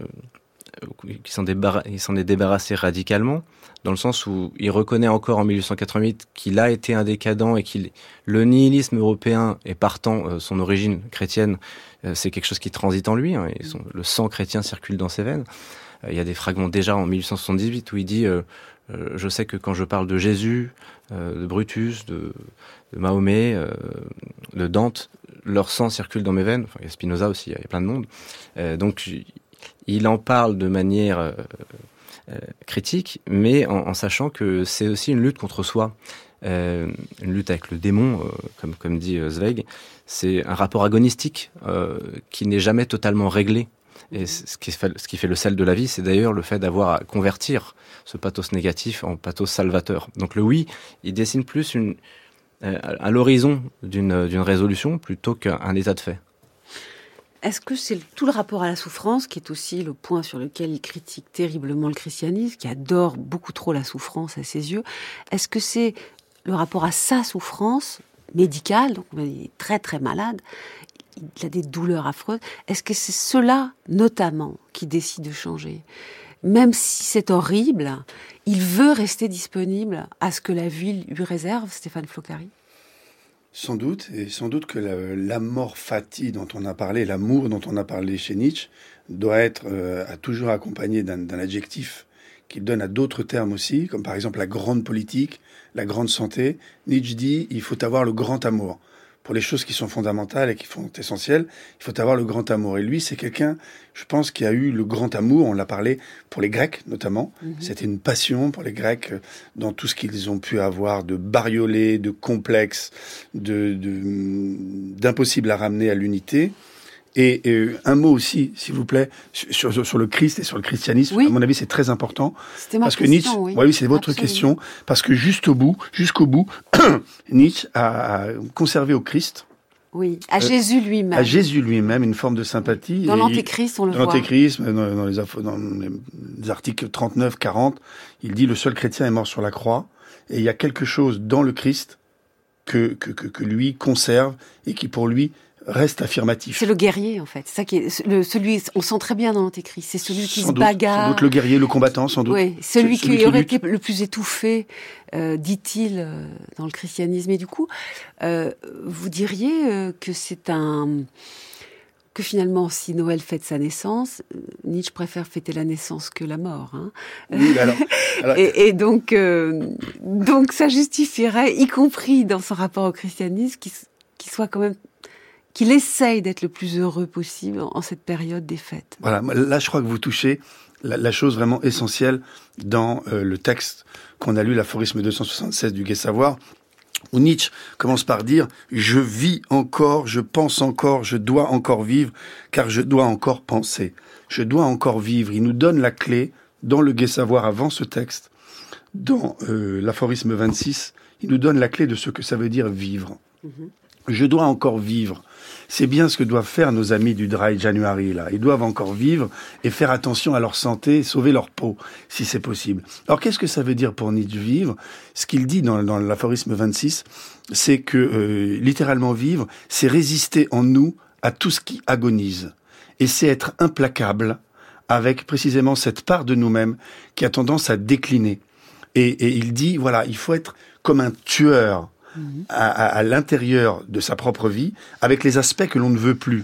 qu'il s'en, débarra- il s'en est débarrassé radicalement, dans le sens où il reconnaît encore en mille huit cent quatre-vingt-huit qu'il a été un décadent et qu'il le nihilisme européen et partant euh, son origine chrétienne, euh, c'est quelque chose qui transite en lui, hein, et son, le sang chrétien circule dans ses veines. Euh, il y a des fragments déjà en mille huit cent soixante-dix-huit où il dit euh, euh, je sais que quand je parle de Jésus, euh, de Brutus, de, de Mahomet, euh, de Dante, leur sang circule dans mes veines. Enfin, il y a Spinoza aussi, il y a plein de monde. Euh, donc il en parle de manière euh, euh, critique, mais en, en sachant que c'est aussi une lutte contre soi, euh, une lutte avec le démon, euh, comme, comme dit euh, Zweig. C'est un rapport agonistique euh, qui n'est jamais totalement réglé. Et ce qui, fait, ce qui fait le sel de la vie, c'est d'ailleurs le fait d'avoir à convertir ce pathos négatif en pathos salvateur. Donc le oui, il dessine plus une, euh, à l'horizon d'une, d'une résolution plutôt qu'un état de fait. Est-ce que c'est tout le rapport à la souffrance, qui est aussi le point sur lequel il critique terriblement le christianisme, qui adore beaucoup trop la souffrance à ses yeux? Est-ce que c'est le rapport à sa souffrance médicale, donc il est très très malade, il a des douleurs affreuses, est-ce que c'est cela notamment qui décide de changer? Même si c'est horrible, il veut rester disponible à ce que la vie lui réserve, Stéphane Floccari? Sans doute, et sans doute que la, l'amor fati dont on a parlé, l'amour dont on a parlé chez Nietzsche, doit être euh, à toujours accompagné d'un, d'un adjectif qu'il donne à d'autres termes aussi, comme par exemple la grande politique, la grande santé. Nietzsche dit il faut avoir le grand amour. Pour les choses qui sont fondamentales et qui sont essentielles, il faut avoir le grand amour. Et lui, c'est quelqu'un, je pense, qui a eu le grand amour. On l'a parlé pour les Grecs, notamment. Mm-hmm. C'était une passion pour les Grecs dans tout ce qu'ils ont pu avoir de bariolé, de complexe, de, de, d'impossible à ramener à l'unité. Et, et un mot aussi, s'il vous plaît, sur, sur, sur le Christ et sur le christianisme. Oui. À mon avis, c'est très important. C'était ma parce question, que Nietzsche, oui. Ouais, oui, c'est votre Absolument. question. Parce que juste au bout, jusqu'au bout, Nietzsche a conservé au Christ. Oui, à euh, Jésus lui-même. À Jésus lui-même, une forme de sympathie. Dans l'Antéchrist, on le dans voit. Dans l'Antéchrist, dans, dans, les, dans les articles trente-neuf quarante, il dit le seul chrétien est mort sur la croix. Et il y a quelque chose dans le Christ que, que, que, que lui conserve et qui, pour lui, reste affirmatif. C'est le guerrier, en fait. C'est ça qui est le, celui, on sent très bien dans l'Antéchrist. C'est celui qui sans se doute, bagarre. Sans doute le guerrier, le combattant, sans doute. Oui, celui, celui qui, qui aurait lutte. été le plus étouffé, euh, dit-il, euh, dans le christianisme. Et du coup, euh, vous diriez euh, que c'est un, que finalement, si Noël fête sa naissance, Nietzsche préfère fêter la naissance que la mort. Hein. Oui, alors, alors... et, et donc, euh, donc, ça justifierait, y compris dans son rapport au christianisme, qu'il, qu'il soit quand même qu'il essaye d'être le plus heureux possible en cette période des fêtes. Voilà, là je crois que vous touchez la, la chose vraiment essentielle dans euh, le texte qu'on a lu, l'aphorisme deux cent soixante-seize du Gai Savoir, où Nietzsche commence par dire « Je vis encore, je pense encore, je dois encore vivre, car je dois encore penser. Je dois encore vivre. » Il nous donne la clé dans le Gai Savoir avant ce texte, dans euh, l'aphorisme vingt-six, il nous donne la clé de ce que ça veut dire vivre. Mm-hmm. Je dois encore vivre. C'est bien ce que doivent faire nos amis du Dry January, là. Ils doivent encore vivre et faire attention à leur santé et sauver leur peau, si c'est possible. Alors, qu'est-ce que ça veut dire pour Nietzsche vivre? Ce qu'il dit dans, dans l'aphorisme vingt-six, c'est que, euh, littéralement vivre, c'est résister en nous à tout ce qui agonise. Et c'est être implacable avec précisément cette part de nous-mêmes qui a tendance à décliner. Et, et il dit, voilà, il faut être comme un tueur, À, à, à l'intérieur de sa propre vie, avec les aspects que l'on ne veut plus.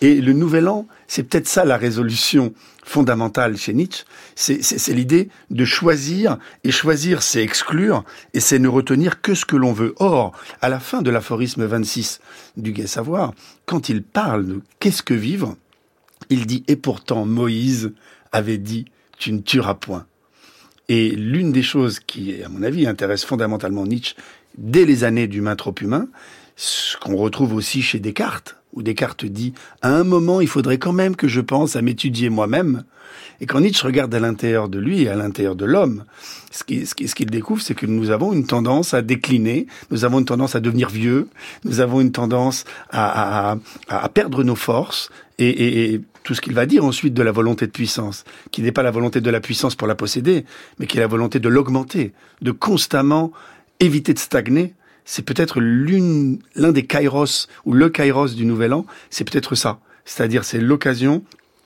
Et le nouvel an, c'est peut-être ça la résolution fondamentale chez Nietzsche, c'est, c'est, c'est l'idée de choisir, et choisir c'est exclure, et c'est ne retenir que ce que l'on veut. Or, à la fin de l'aphorisme vingt-six du Gai Savoir, quand il parle de qu'est-ce que vivre, il dit « Et pourtant Moïse avait dit, tu ne tueras point ». Et l'une des choses qui, à mon avis, intéresse fondamentalement Nietzsche, dès les années d'Humain trop humain, ce qu'on retrouve aussi chez Descartes, où Descartes dit « À un moment, il faudrait quand même que je pense à m'étudier moi-même ». Et quand Nietzsche regarde à l'intérieur de lui et à l'intérieur de l'homme, ce qu'il, ce qu'il, ce qu'il découvre, c'est que nous avons une tendance à décliner, nous avons une tendance à devenir vieux, nous avons une tendance à, à, à, à perdre nos forces, et, et, et tout ce qu'il va dire ensuite de la volonté de puissance, qui n'est pas la volonté de la puissance pour la posséder, mais qui est la volonté de l'augmenter, de constamment éviter de stagner. C'est peut-être l'une, l'un des kairos, ou le kairos du Nouvel An, c'est peut-être ça. C'est-à-dire, c'est l'occasion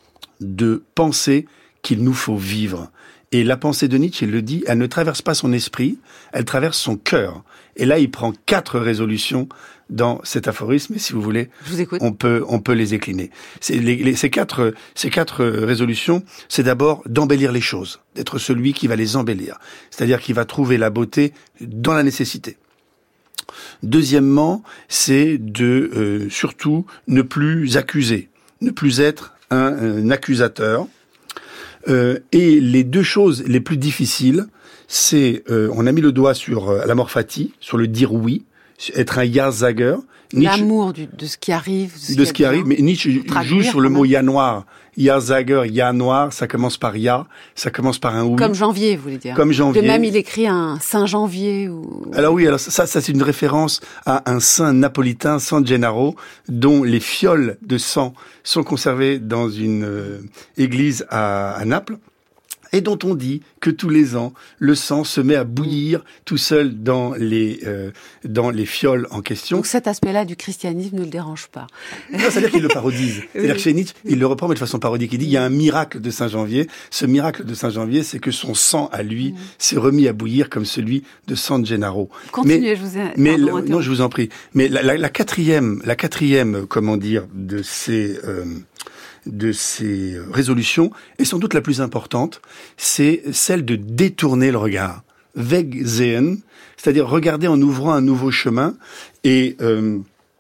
de penser qu'il nous faut vivre. Et la pensée de Nietzsche, il le dit, elle ne traverse pas son esprit, elle traverse son cœur. Et là, il prend quatre résolutions dans cet aphorisme, et si vous voulez, Je vous écoute. on peut, on peut les décliner. C'est les, les, ces quatre, ces quatre résolutions, c'est d'abord d'embellir les choses, d'être celui qui va les embellir. C'est-à-dire qui va trouver la beauté dans la nécessité. Deuxièmement, c'est de euh, surtout ne plus accuser, ne plus être un, un accusateur. Euh, et les deux choses les plus difficiles, c'est, euh, on a mis le doigt sur euh, l'amor fati, sur le dire oui, être un Ja-Sager. L'amour du, de ce qui arrive. De ce, de ce qui arrive, mais Nietzsche joue sur le mot Ya noir. Ja-Sager, Ya noir, ça commence par Ya, ça commence par un oui. Comme janvier, vous voulez dire. Comme janvier. De même, il écrit un Saint Janvier. Ou... Alors oui, alors ça, ça c'est une référence à un saint napolitain, San Gennaro, dont les fioles de sang sont conservées dans une euh, église à, à Naples. Et dont on dit que tous les ans, le sang se met à bouillir tout seul dans les euh, dans les fioles en question. Donc cet aspect-là du christianisme ne le dérange pas. Non, c'est-à-dire qu'il le parodise. C'est-à-dire oui. que chez Nietzsche, il le reprend mais de façon parodique. Il dit, il y a un miracle de Saint-Janvier. Ce miracle de Saint-Janvier, c'est que son sang à lui mmh. s'est remis à bouillir comme celui de San Gennaro. Continuez, mais, je vous ai... Mais Pardon, le, non, je vous en prie. Mais la, la, la quatrième, la quatrième, comment dire, de ces... Euh, de ces résolutions, et sans doute la plus importante, c'est celle de détourner le regard. Wegsehen, c'est-à-dire regarder en ouvrant un nouveau chemin. Et euh,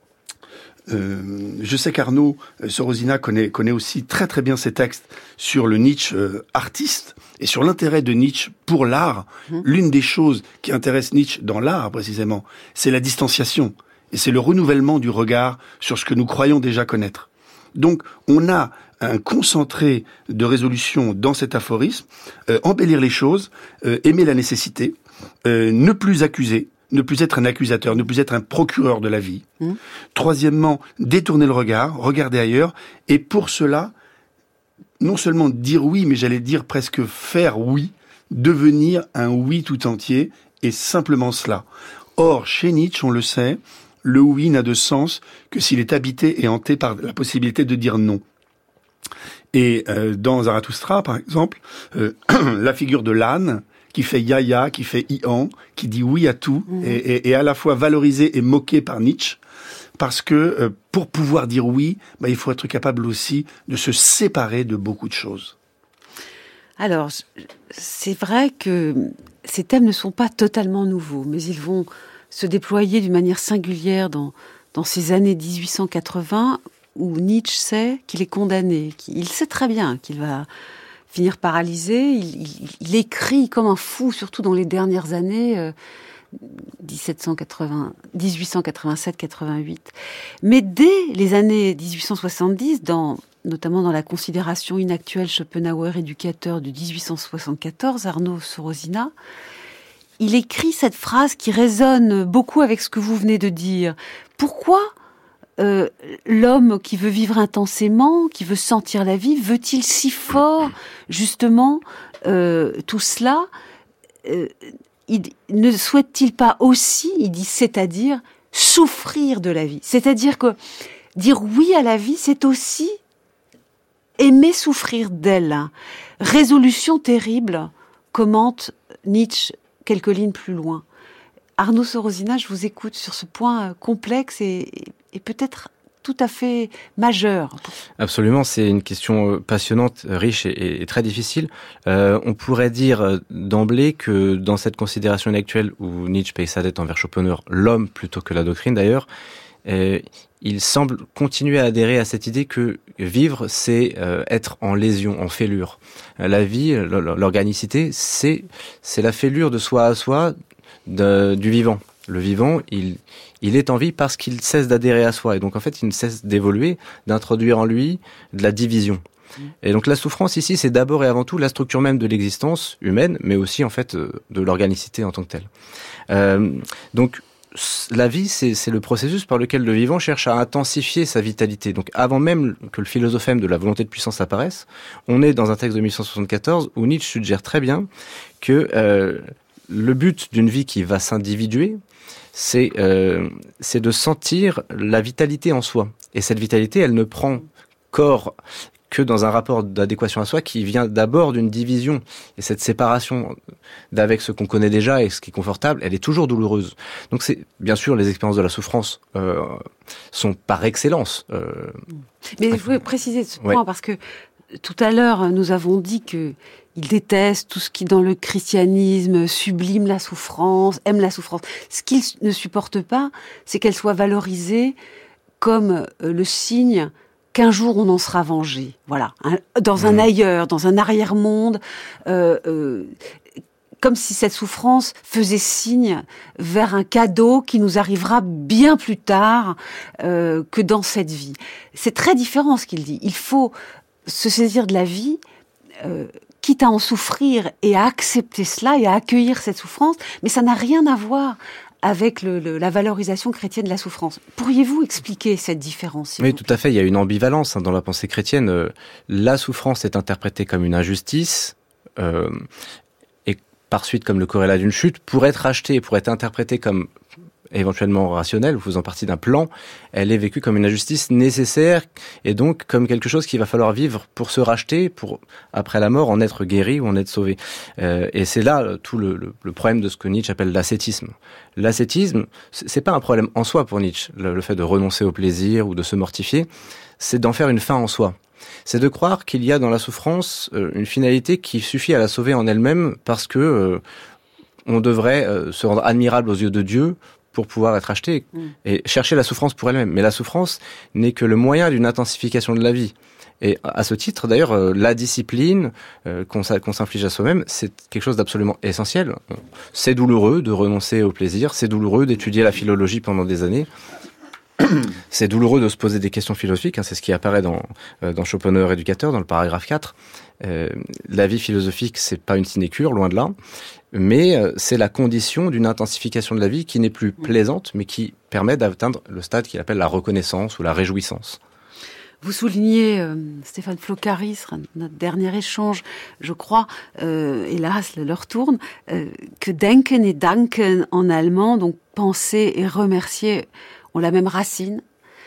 euh, je sais qu'Arnaud Sorosina connaît, connaît aussi très très bien ses textes sur le Nietzsche euh, artiste, et sur l'intérêt de Nietzsche pour l'art. Mmh. L'une des choses qui intéresse Nietzsche dans l'art, précisément, c'est la distanciation, et c'est le renouvellement du regard sur ce que nous croyons déjà connaître. Donc, on a un concentré de résolution dans cet aphorisme, euh, embellir les choses, euh, aimer la nécessité, euh, ne plus accuser, ne plus être un accusateur, ne plus être un procureur de la vie. Mmh. Troisièmement, détourner le regard, regarder ailleurs, et pour cela, non seulement dire oui, mais j'allais dire presque faire oui, devenir un oui tout entier, et simplement cela. Or, chez Nietzsche, on le sait, le oui n'a de sens que s'il est habité et hanté par la possibilité de dire non. Et euh, dans Zarathustra, par exemple, euh, la figure de l'âne, qui fait ya-ya, qui fait i-an, qui dit oui à tout, mmh. et, et, et à la fois valorisé et moqué par Nietzsche, parce que euh, pour pouvoir dire oui, bah, il faut être capable aussi de se séparer de beaucoup de choses. Alors, c'est vrai que ces thèmes ne sont pas totalement nouveaux, mais ils vont se déployer d'une manière singulière dans, dans ces années dix-huit cent quatre-vingts, où Nietzsche sait qu'il est condamné. Il sait très bien qu'il va finir paralysé. Il, il, il écrit comme un fou, surtout dans les dernières années, euh, dix-huit cent quatre-vingt-sept quatre-vingt-huit. Mais dès les années dix-huit cent soixante-dix, dans, notamment dans la considération inactuelle Schopenhauer éducateur de dix-huit cent soixante-quatorze, Arnaud Sorosina, il écrit cette phrase qui résonne beaucoup avec ce que vous venez de dire. Pourquoi euh, l'homme qui veut vivre intensément, qui veut sentir la vie, veut-il si fort, justement, euh, tout cela euh, il, ne souhaite-t-il pas aussi, il dit, c'est-à-dire, souffrir de la vie? C'est-à-dire que dire oui à la vie, c'est aussi aimer souffrir d'elle. Résolution terrible, commente Nietzsche quelques lignes plus loin. Arnaud Sorosina, je vous écoute sur ce point complexe et, et peut-être tout à fait majeur. Absolument, c'est une question passionnante, riche et, et très difficile. Euh, on pourrait dire d'emblée que dans cette considération actuelle où Nietzsche paye sa dette envers Schopenhauer, l'homme plutôt que la doctrine d'ailleurs, euh, il semble continuer à adhérer à cette idée que vivre, c'est euh, être en lésion, en fêlure. La vie, l'organicité, c'est c'est la fêlure de soi à soi de, du vivant. Le vivant, il il est en vie parce qu'il cesse d'adhérer à soi. Et donc, en fait, il ne cesse d'évoluer, d'introduire en lui de la division. Et donc, la souffrance, ici, c'est d'abord et avant tout la structure même de l'existence humaine, mais aussi, en fait, de l'organicité en tant que telle. Euh, donc, la vie, c'est, c'est le processus par lequel le vivant cherche à intensifier sa vitalité. Donc, avant même que le philosophème de la volonté de puissance apparaisse, on est dans un texte de mille huit cent soixante-quatorze où Nietzsche suggère très bien que euh, le but d'une vie qui va s'individuer, c'est, euh, c'est de sentir la vitalité en soi. Et cette vitalité, elle ne prend corps que dans un rapport d'adéquation à soi qui vient d'abord d'une division. Et cette séparation d'avec ce qu'on connaît déjà et ce qui est confortable, elle est toujours douloureuse. Donc c'est, bien sûr, les expériences de la souffrance euh, sont par excellence. Euh, Mais je voulais préciser ce point, ouais. parce que tout à l'heure, nous avons dit que il déteste tout ce qui, dans le christianisme, sublime la souffrance, aime la souffrance. Ce qu'il ne supporte pas, c'est qu'elle soit valorisée comme le signe qu'un jour on en sera vengé. Voilà, dans un ailleurs, dans un arrière-monde, euh, euh, comme si cette souffrance faisait signe vers un cadeau qui nous arrivera bien plus tard euh, que dans cette vie. C'est très différent ce qu'il dit. Il faut se saisir de la vie, euh, quitte à en souffrir et à accepter cela et à accueillir cette souffrance, mais ça n'a rien à voir avec le, le, la valorisation chrétienne de la souffrance. Pourriez-vous expliquer cette différence? Oui, tout à fait. Il y a une ambivalence hein, dans la pensée chrétienne. Euh, la souffrance est interprétée comme une injustice, euh, et par suite comme le corrélat d'une chute. Pour être achetée, pour être interprétée comme éventuellement rationnelle, ou faisant partie d'un plan, elle est vécue comme une injustice nécessaire, et donc comme quelque chose qu'il va falloir vivre pour se racheter, pour, après la mort, en être guéri ou en être sauvé. Euh, et c'est là tout le, le, le problème de ce que Nietzsche appelle l'ascétisme. L'ascétisme, c'est pas un problème en soi pour Nietzsche, le, le fait de renoncer au plaisir ou de se mortifier, c'est d'en faire une fin en soi. C'est de croire qu'il y a dans la souffrance euh, une finalité qui suffit à la sauver en elle-même, parce que euh, on devrait euh, se rendre admirable aux yeux de Dieu pour pouvoir être acheté et chercher la souffrance pour elle-même. Mais la souffrance n'est que le moyen d'une intensification de la vie. Et à ce titre, d'ailleurs, euh, la discipline euh, qu'on, qu'on s'inflige à soi-même, c'est quelque chose d'absolument essentiel. C'est douloureux de renoncer au plaisir, c'est douloureux d'étudier la philologie pendant des années. C'est douloureux de se poser des questions philosophiques, hein, c'est ce qui apparaît dans, euh, dans Schopenhauer éducateur, dans le paragraphe quatre. Euh, la vie philosophique, c'est pas une sinécure, loin de là, mais euh, c'est la condition d'une intensification de la vie qui n'est plus plaisante, mais qui permet d'atteindre le stade qu'il appelle la reconnaissance ou la réjouissance. Vous soulignez, euh, Stéphane Flocaris, notre dernier échange, je crois, euh, hélas, l'heure tourne, euh, que denken et danken en allemand, donc penser et remercier, ont la même racine.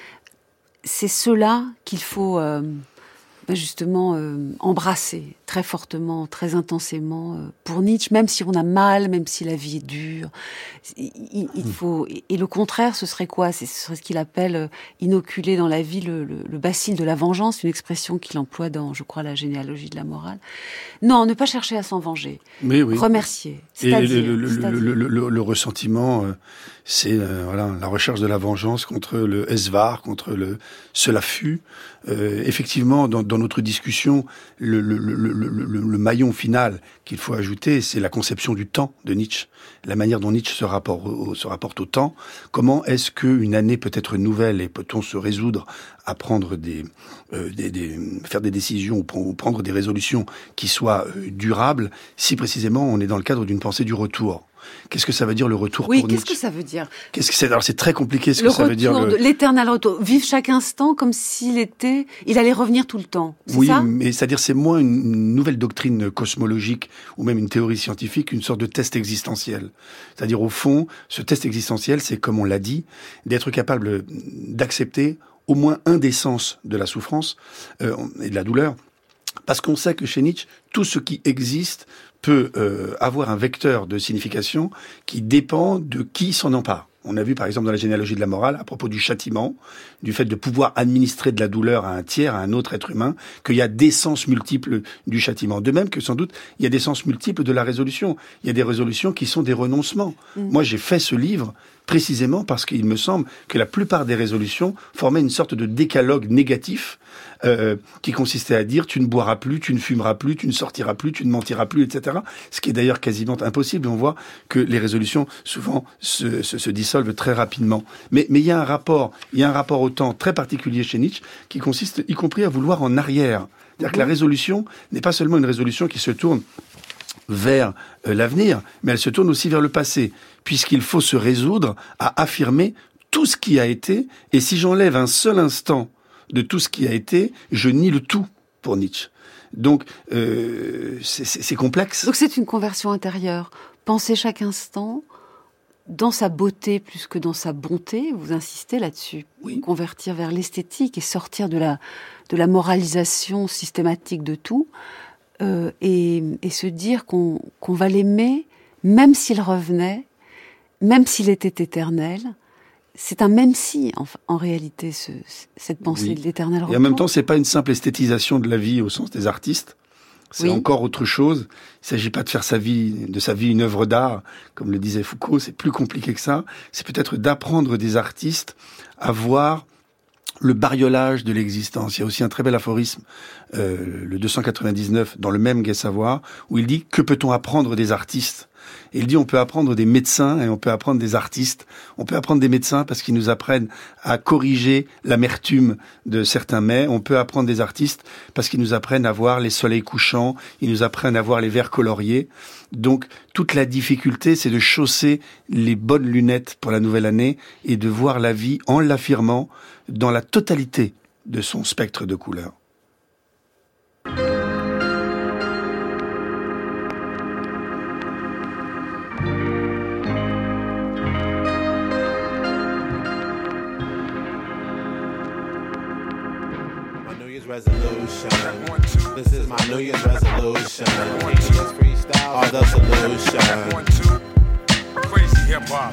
C'est cela qu'il faut euh, justement euh, embrasser très fortement, très intensément euh, pour Nietzsche, même si on a mal, même si la vie est dure. Il, il faut, et le contraire, ce serait quoi? C'est, ce serait ce qu'il appelle euh, inoculer dans la vie le, le, le bacille de la vengeance, une expression qu'il emploie dans, je crois, la généalogie de la morale. Non, ne pas chercher à s'en venger. Mais oui. Remercier. C'est-à-dire, et le, le, c'est-à-dire... le, le, le, le ressentiment, euh, c'est euh, voilà, la recherche de la vengeance contre le es war, contre le cela fut. Euh, effectivement, dans, dans notre discussion, le, le, le, le, le, le maillon final qu'il faut ajouter, c'est la conception du temps de Nietzsche, la manière dont Nietzsche se rapporte au, se rapporte au temps. Comment est-ce qu'une année peut être nouvelle et peut-on se résoudre à prendre des, euh, des, des faire des décisions ou prendre des résolutions qui soient euh, durables, si précisément on est dans le cadre d'une pensée du retour. Qu'est-ce que ça veut dire le retour oui, pour Nietzsche? Oui, qu'est-ce que ça veut dire? Qu'est-ce que c'est? Alors c'est très compliqué ce le que ça veut dire. Le retour, l'éternel retour. Vivre chaque instant comme s'il était, il allait revenir tout le temps. C'est oui, ça? mais c'est-à-dire c'est moins une nouvelle doctrine cosmologique ou même une théorie scientifique, une sorte de test existentiel. C'est-à-dire au fond, ce test existentiel, c'est comme on l'a dit, d'être capable d'accepter au moins un des sens de la souffrance euh, et de la douleur, parce qu'on sait que chez Nietzsche, tout ce qui existe peut euh, avoir un vecteur de signification qui dépend de qui s'en empare. On a vu par exemple dans la généalogie de la morale, à propos du châtiment, du fait de pouvoir administrer de la douleur à un tiers, à un autre être humain, qu'il y a des sens multiples du châtiment. De même que sans doute, il y a des sens multiples de la résolution. Il y a des résolutions qui sont des renoncements. Mmh. Moi, j'ai fait ce livre précisément parce qu'il me semble que la plupart des résolutions formaient une sorte de décalogue négatif euh, qui consistait à dire tu ne boiras plus, tu ne fumeras plus, tu ne sortiras plus, tu ne mentiras plus, et cetera. Ce qui est d'ailleurs quasiment impossible. On voit que les résolutions souvent se, se, se dissolvent très rapidement. Mais, mais il y a un rapport, il y a un rapport au temps très particulier chez Nietzsche qui consiste y compris à vouloir en arrière. C'est-à-dire que la résolution n'est pas seulement une résolution qui se tourne vers euh, l'avenir, mais elle se tourne aussi vers le passé, puisqu'il faut se résoudre à affirmer tout ce qui a été, et si j'enlève un seul instant de tout ce qui a été, je nie le tout pour Nietzsche. Donc, euh, c'est, c'est, c'est complexe. Donc c'est une conversion intérieure. Penser chaque instant dans sa beauté plus que dans sa bonté, vous insistez là-dessus. Oui. Convertir vers l'esthétique et sortir de la, de la moralisation systématique de tout. Euh, et, et se dire qu'on, qu'on va l'aimer, même s'il revenait, même s'il était éternel. C'est un même si, en, en réalité, ce, cette pensée oui. de l'éternel retour. Et en même temps, c'est pas une simple esthétisation de la vie au sens des artistes. C'est oui. encore autre chose. Il s'agit pas de faire sa vie, de sa vie une œuvre d'art, comme le disait Foucault. C'est plus compliqué que ça. C'est peut-être d'apprendre des artistes à voir le bariolage de l'existence. Il y a aussi un très bel aphorisme, euh, le deux cent quatre-vingt-dix-neuf, dans le même Gai Savoir, où il dit « Que peut-on apprendre des artistes ?» Et il dit « On peut apprendre des médecins et on peut apprendre des artistes. On peut apprendre des médecins parce qu'ils nous apprennent à corriger l'amertume de certains mets. On peut apprendre des artistes parce qu'ils nous apprennent à voir les soleils couchants. Ils nous apprennent à voir les verts coloriés. » Donc, toute la difficulté, c'est de chausser les bonnes lunettes pour la nouvelle année et de voir la vie en l'affirmant dans la totalité de son spectre de couleurs. Resolution. This is my New Year's resolution. This freestyle are the solution. Crazy hip hop.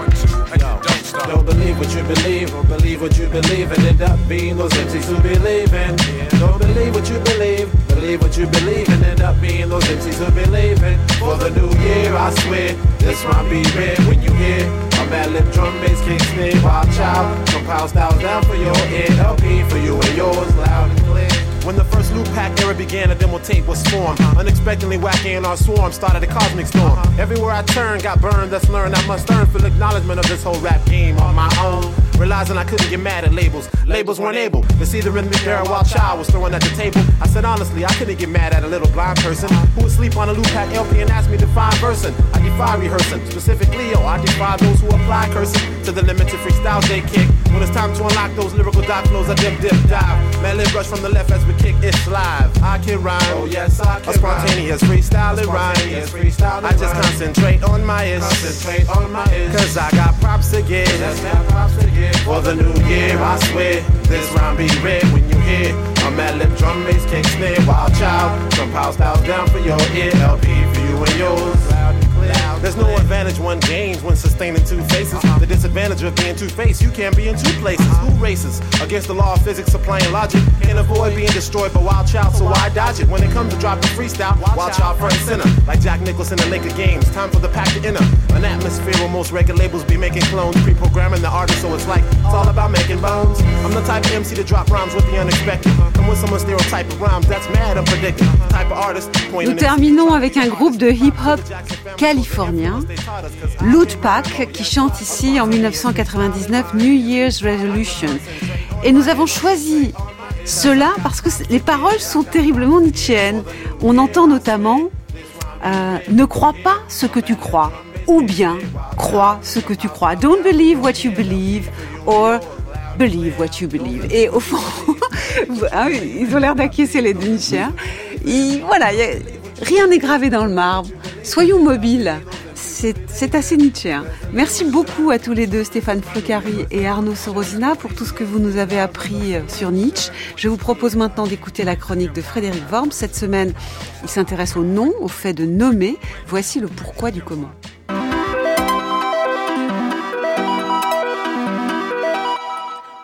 Yo, don't believe what you believe, or believe what you believe, and end up being those M Cs who believe in. Don't believe what you believe, believe what you believe, and end up being those M Cs who believe in. For the new year, I swear, this might be red when you hear a mad lip drum bass kick snare. Watch out, compile styles down for your ear, L P for you and yours, loud and clear. When the first loop pack era began, a demo tape was formed. Unexpectedly wacky in our swarm started a cosmic storm. Everywhere I turned, got burned, that's learned I must earn full acknowledgement of this whole rap game on my own. Realizing I couldn't get mad at labels. Labels weren't able to see the rhythmic era while Child was throwing at the table. I said honestly, I couldn't get mad at a little blind person who would sleep on a loop pack L P and ask me to find versin'. I defy rehearsing, specifically, oh, I defy those who apply cursing to the limited freestyles they kick. When it's time to unlock those lyrical dive flows, I dip, dip, dive. Man, lip rush from the left as we kick, it's live. I can rhyme, oh yes, I can. A spontaneous freestyle it rhymes. Freestyle I just concentrate on my is. Concentrate on my is. Cause I got props to give. Props to give. For the new year, I swear, this rhyme be red when you hear a mad lip drum bass kick snare. Wild Child, compile styles down for your ear. L P for you and yours. There's no advantage one gains when sustaining two faces. The disadvantage of being two-faced, you can't be in two places. Who races against the law of physics applying logic? Can't avoid being destroyed by Wild Child, so why dodge it? When it comes to dropping freestyle, Wild Child front and center. Like Jack Nicholson in Laker games, time for the pack to enter an atmosphere where most record labels be making clones, pre-programming the artist, so it's like, it's all about making bones. I'm the type of M C to drop rhymes with the unexpected. Come with some stereotype of rhymes, that's mad unpredicted. Type of artist, Nous terminons avec un groupe de hip-hop californien, Loot Pack, qui chante ici en dix-neuf cent quatre-vingt-dix-neuf New Year's Resolution. Et nous avons choisi cela parce que les paroles sont terriblement nietzschéennes. On entend notamment euh, « Ne crois pas ce que tu crois » ou bien « Crois ce que tu crois ». « Don't believe what you believe » or « Believe what you believe ». Et au fond, ils ont l'air d'acquiescer les deux Nietzschéens. Et voilà, y a, rien n'est gravé dans le marbre. Soyons mobiles. C'est, c'est assez nietzschéen. Merci beaucoup à tous les deux, Stéphane Floccari et Arnaud Sorosina, pour tout ce que vous nous avez appris sur Nietzsche. Je vous propose maintenant d'écouter la chronique de Frédéric Worms. Cette semaine, il s'intéresse au nom, au fait de nommer. Voici le pourquoi du comment.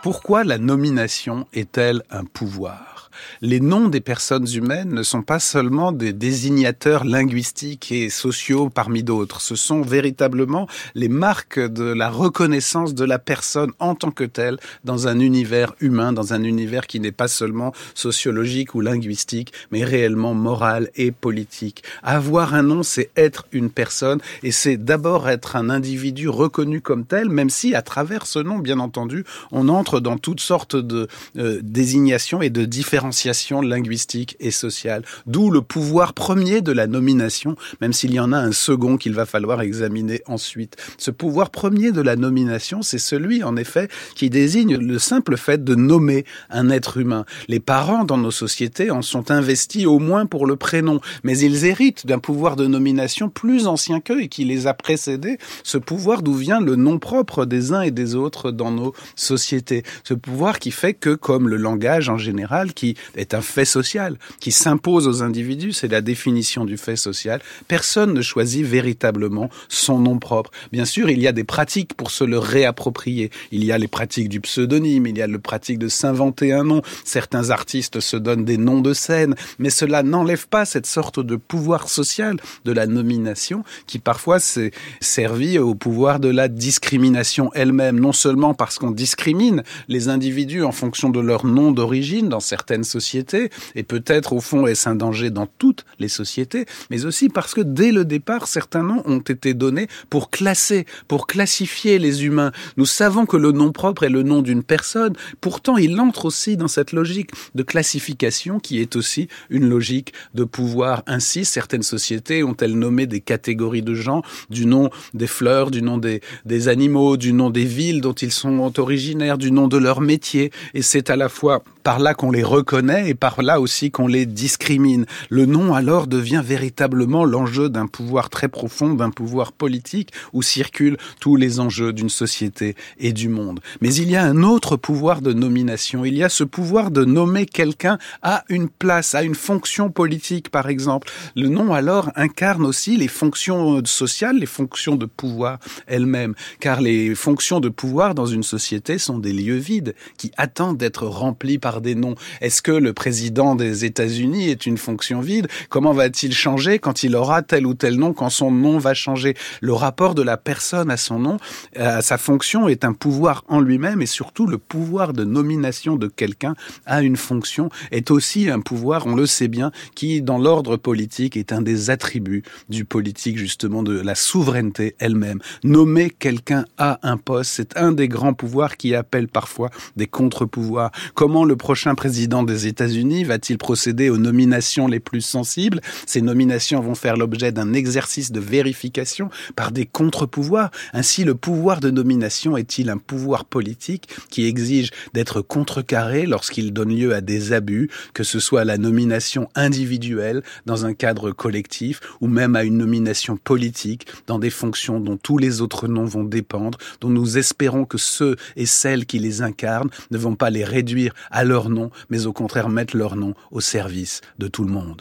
Pourquoi la nomination est-elle un pouvoir ? Les noms des personnes humaines ne sont pas seulement des désignateurs linguistiques et sociaux parmi d'autres. Ce sont véritablement les marques de la reconnaissance de la personne en tant que telle dans un univers humain, dans un univers qui n'est pas seulement sociologique ou linguistique, mais réellement moral et politique. Avoir un nom, c'est être une personne et c'est d'abord être un individu reconnu comme tel, même si à travers ce nom, bien entendu, on entre dans toutes sortes de euh, désignations et de différenciations linguistique et sociale, d'où le pouvoir premier de la nomination, même s'il y en a un second qu'il va falloir examiner ensuite. Ce pouvoir premier de la nomination, c'est celui, en effet, qui désigne le simple fait de nommer un être humain. Les parents dans nos sociétés en sont investis au moins pour le prénom, mais ils héritent d'un pouvoir de nomination plus ancien qu'eux et qui les a précédés, ce pouvoir d'où vient le nom propre des uns et des autres dans nos sociétés. Ce pouvoir qui fait que, comme le langage en général, qui est un fait social, qui s'impose aux individus, c'est la définition du fait social. Personne ne choisit véritablement son nom propre. Bien sûr, il y a des pratiques pour se le réapproprier. Il y a les pratiques du pseudonyme, il y a le pratique de s'inventer un nom. Certains artistes se donnent des noms de scène, mais cela n'enlève pas cette sorte de pouvoir social de la nomination qui parfois s'est servi au pouvoir de la discrimination elle-même, non seulement parce qu'on discrimine les individus en fonction de leur nom d'origine dans certaines sociétés, et peut-être au fond est-ce un danger dans toutes les sociétés, mais aussi parce que dès le départ, certains noms ont été donnés pour classer, pour classifier les humains. Nous savons que le nom propre est le nom d'une personne, pourtant il entre aussi dans cette logique de classification qui est aussi une logique de pouvoir. Ainsi, certaines sociétés ont-elles nommé des catégories de gens du nom des fleurs, du nom des, des animaux, du nom des villes dont ils sont originaires, du nom de leur métier, et c'est à la fois par là qu'on les reconnaît et par là aussi qu'on les discrimine. Le nom alors devient véritablement l'enjeu d'un pouvoir très profond, d'un pouvoir politique où circulent tous les enjeux d'une société et du monde. Mais il y a un autre pouvoir de nomination. Il y a ce pouvoir de nommer quelqu'un à une place, à une fonction politique par exemple. Le nom alors incarne aussi les fonctions sociales, les fonctions de pouvoir elles-mêmes. Car les fonctions de pouvoir dans une société sont des lieux vides qui attendent d'être remplis par des noms. Est-ce que le président des États-Unis est une fonction vide? Comment va-t-il changer quand il aura tel ou tel nom, quand son nom va changer? Le rapport de la personne à son nom, à sa fonction, est un pouvoir en lui-même et surtout le pouvoir de nomination de quelqu'un à une fonction est aussi un pouvoir, on le sait bien, qui dans l'ordre politique est un des attributs du politique, justement de la souveraineté elle-même. Nommer quelqu'un à un poste, c'est un des grands pouvoirs qui appelle parfois des contre-pouvoirs. Comment le prochain président des États-Unis va-t-il procéder aux nominations les plus sensibles? Ces nominations vont faire l'objet d'un exercice de vérification par des contre-pouvoirs. Ainsi, le pouvoir de nomination est-il un pouvoir politique qui exige d'être contrecarré lorsqu'il donne lieu à des abus, que ce soit la nomination individuelle dans un cadre collectif ou même à une nomination politique dans des fonctions dont tous les autres noms vont dépendre, dont nous espérons que ceux et celles qui les incarnent ne vont pas les réduire à leur nom, mais au contraire mettre leur nom au service de tout le monde.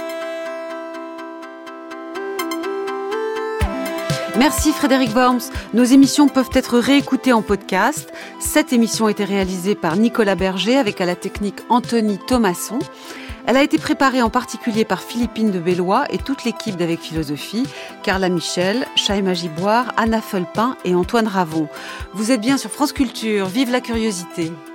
Merci Frédéric Worms. Nos émissions peuvent être réécoutées en podcast. Cette émission a été réalisée par Nicolas Berger avec à la technique Anthony Thomasson. Elle a été préparée en particulier par Philippine de Bellois et toute l'équipe d'Avec Philosophie, Carla Michel, Chaïma Giboire, Anna Felpin et Antoine Ravon. Vous êtes bien sur France Culture, vive la curiosité.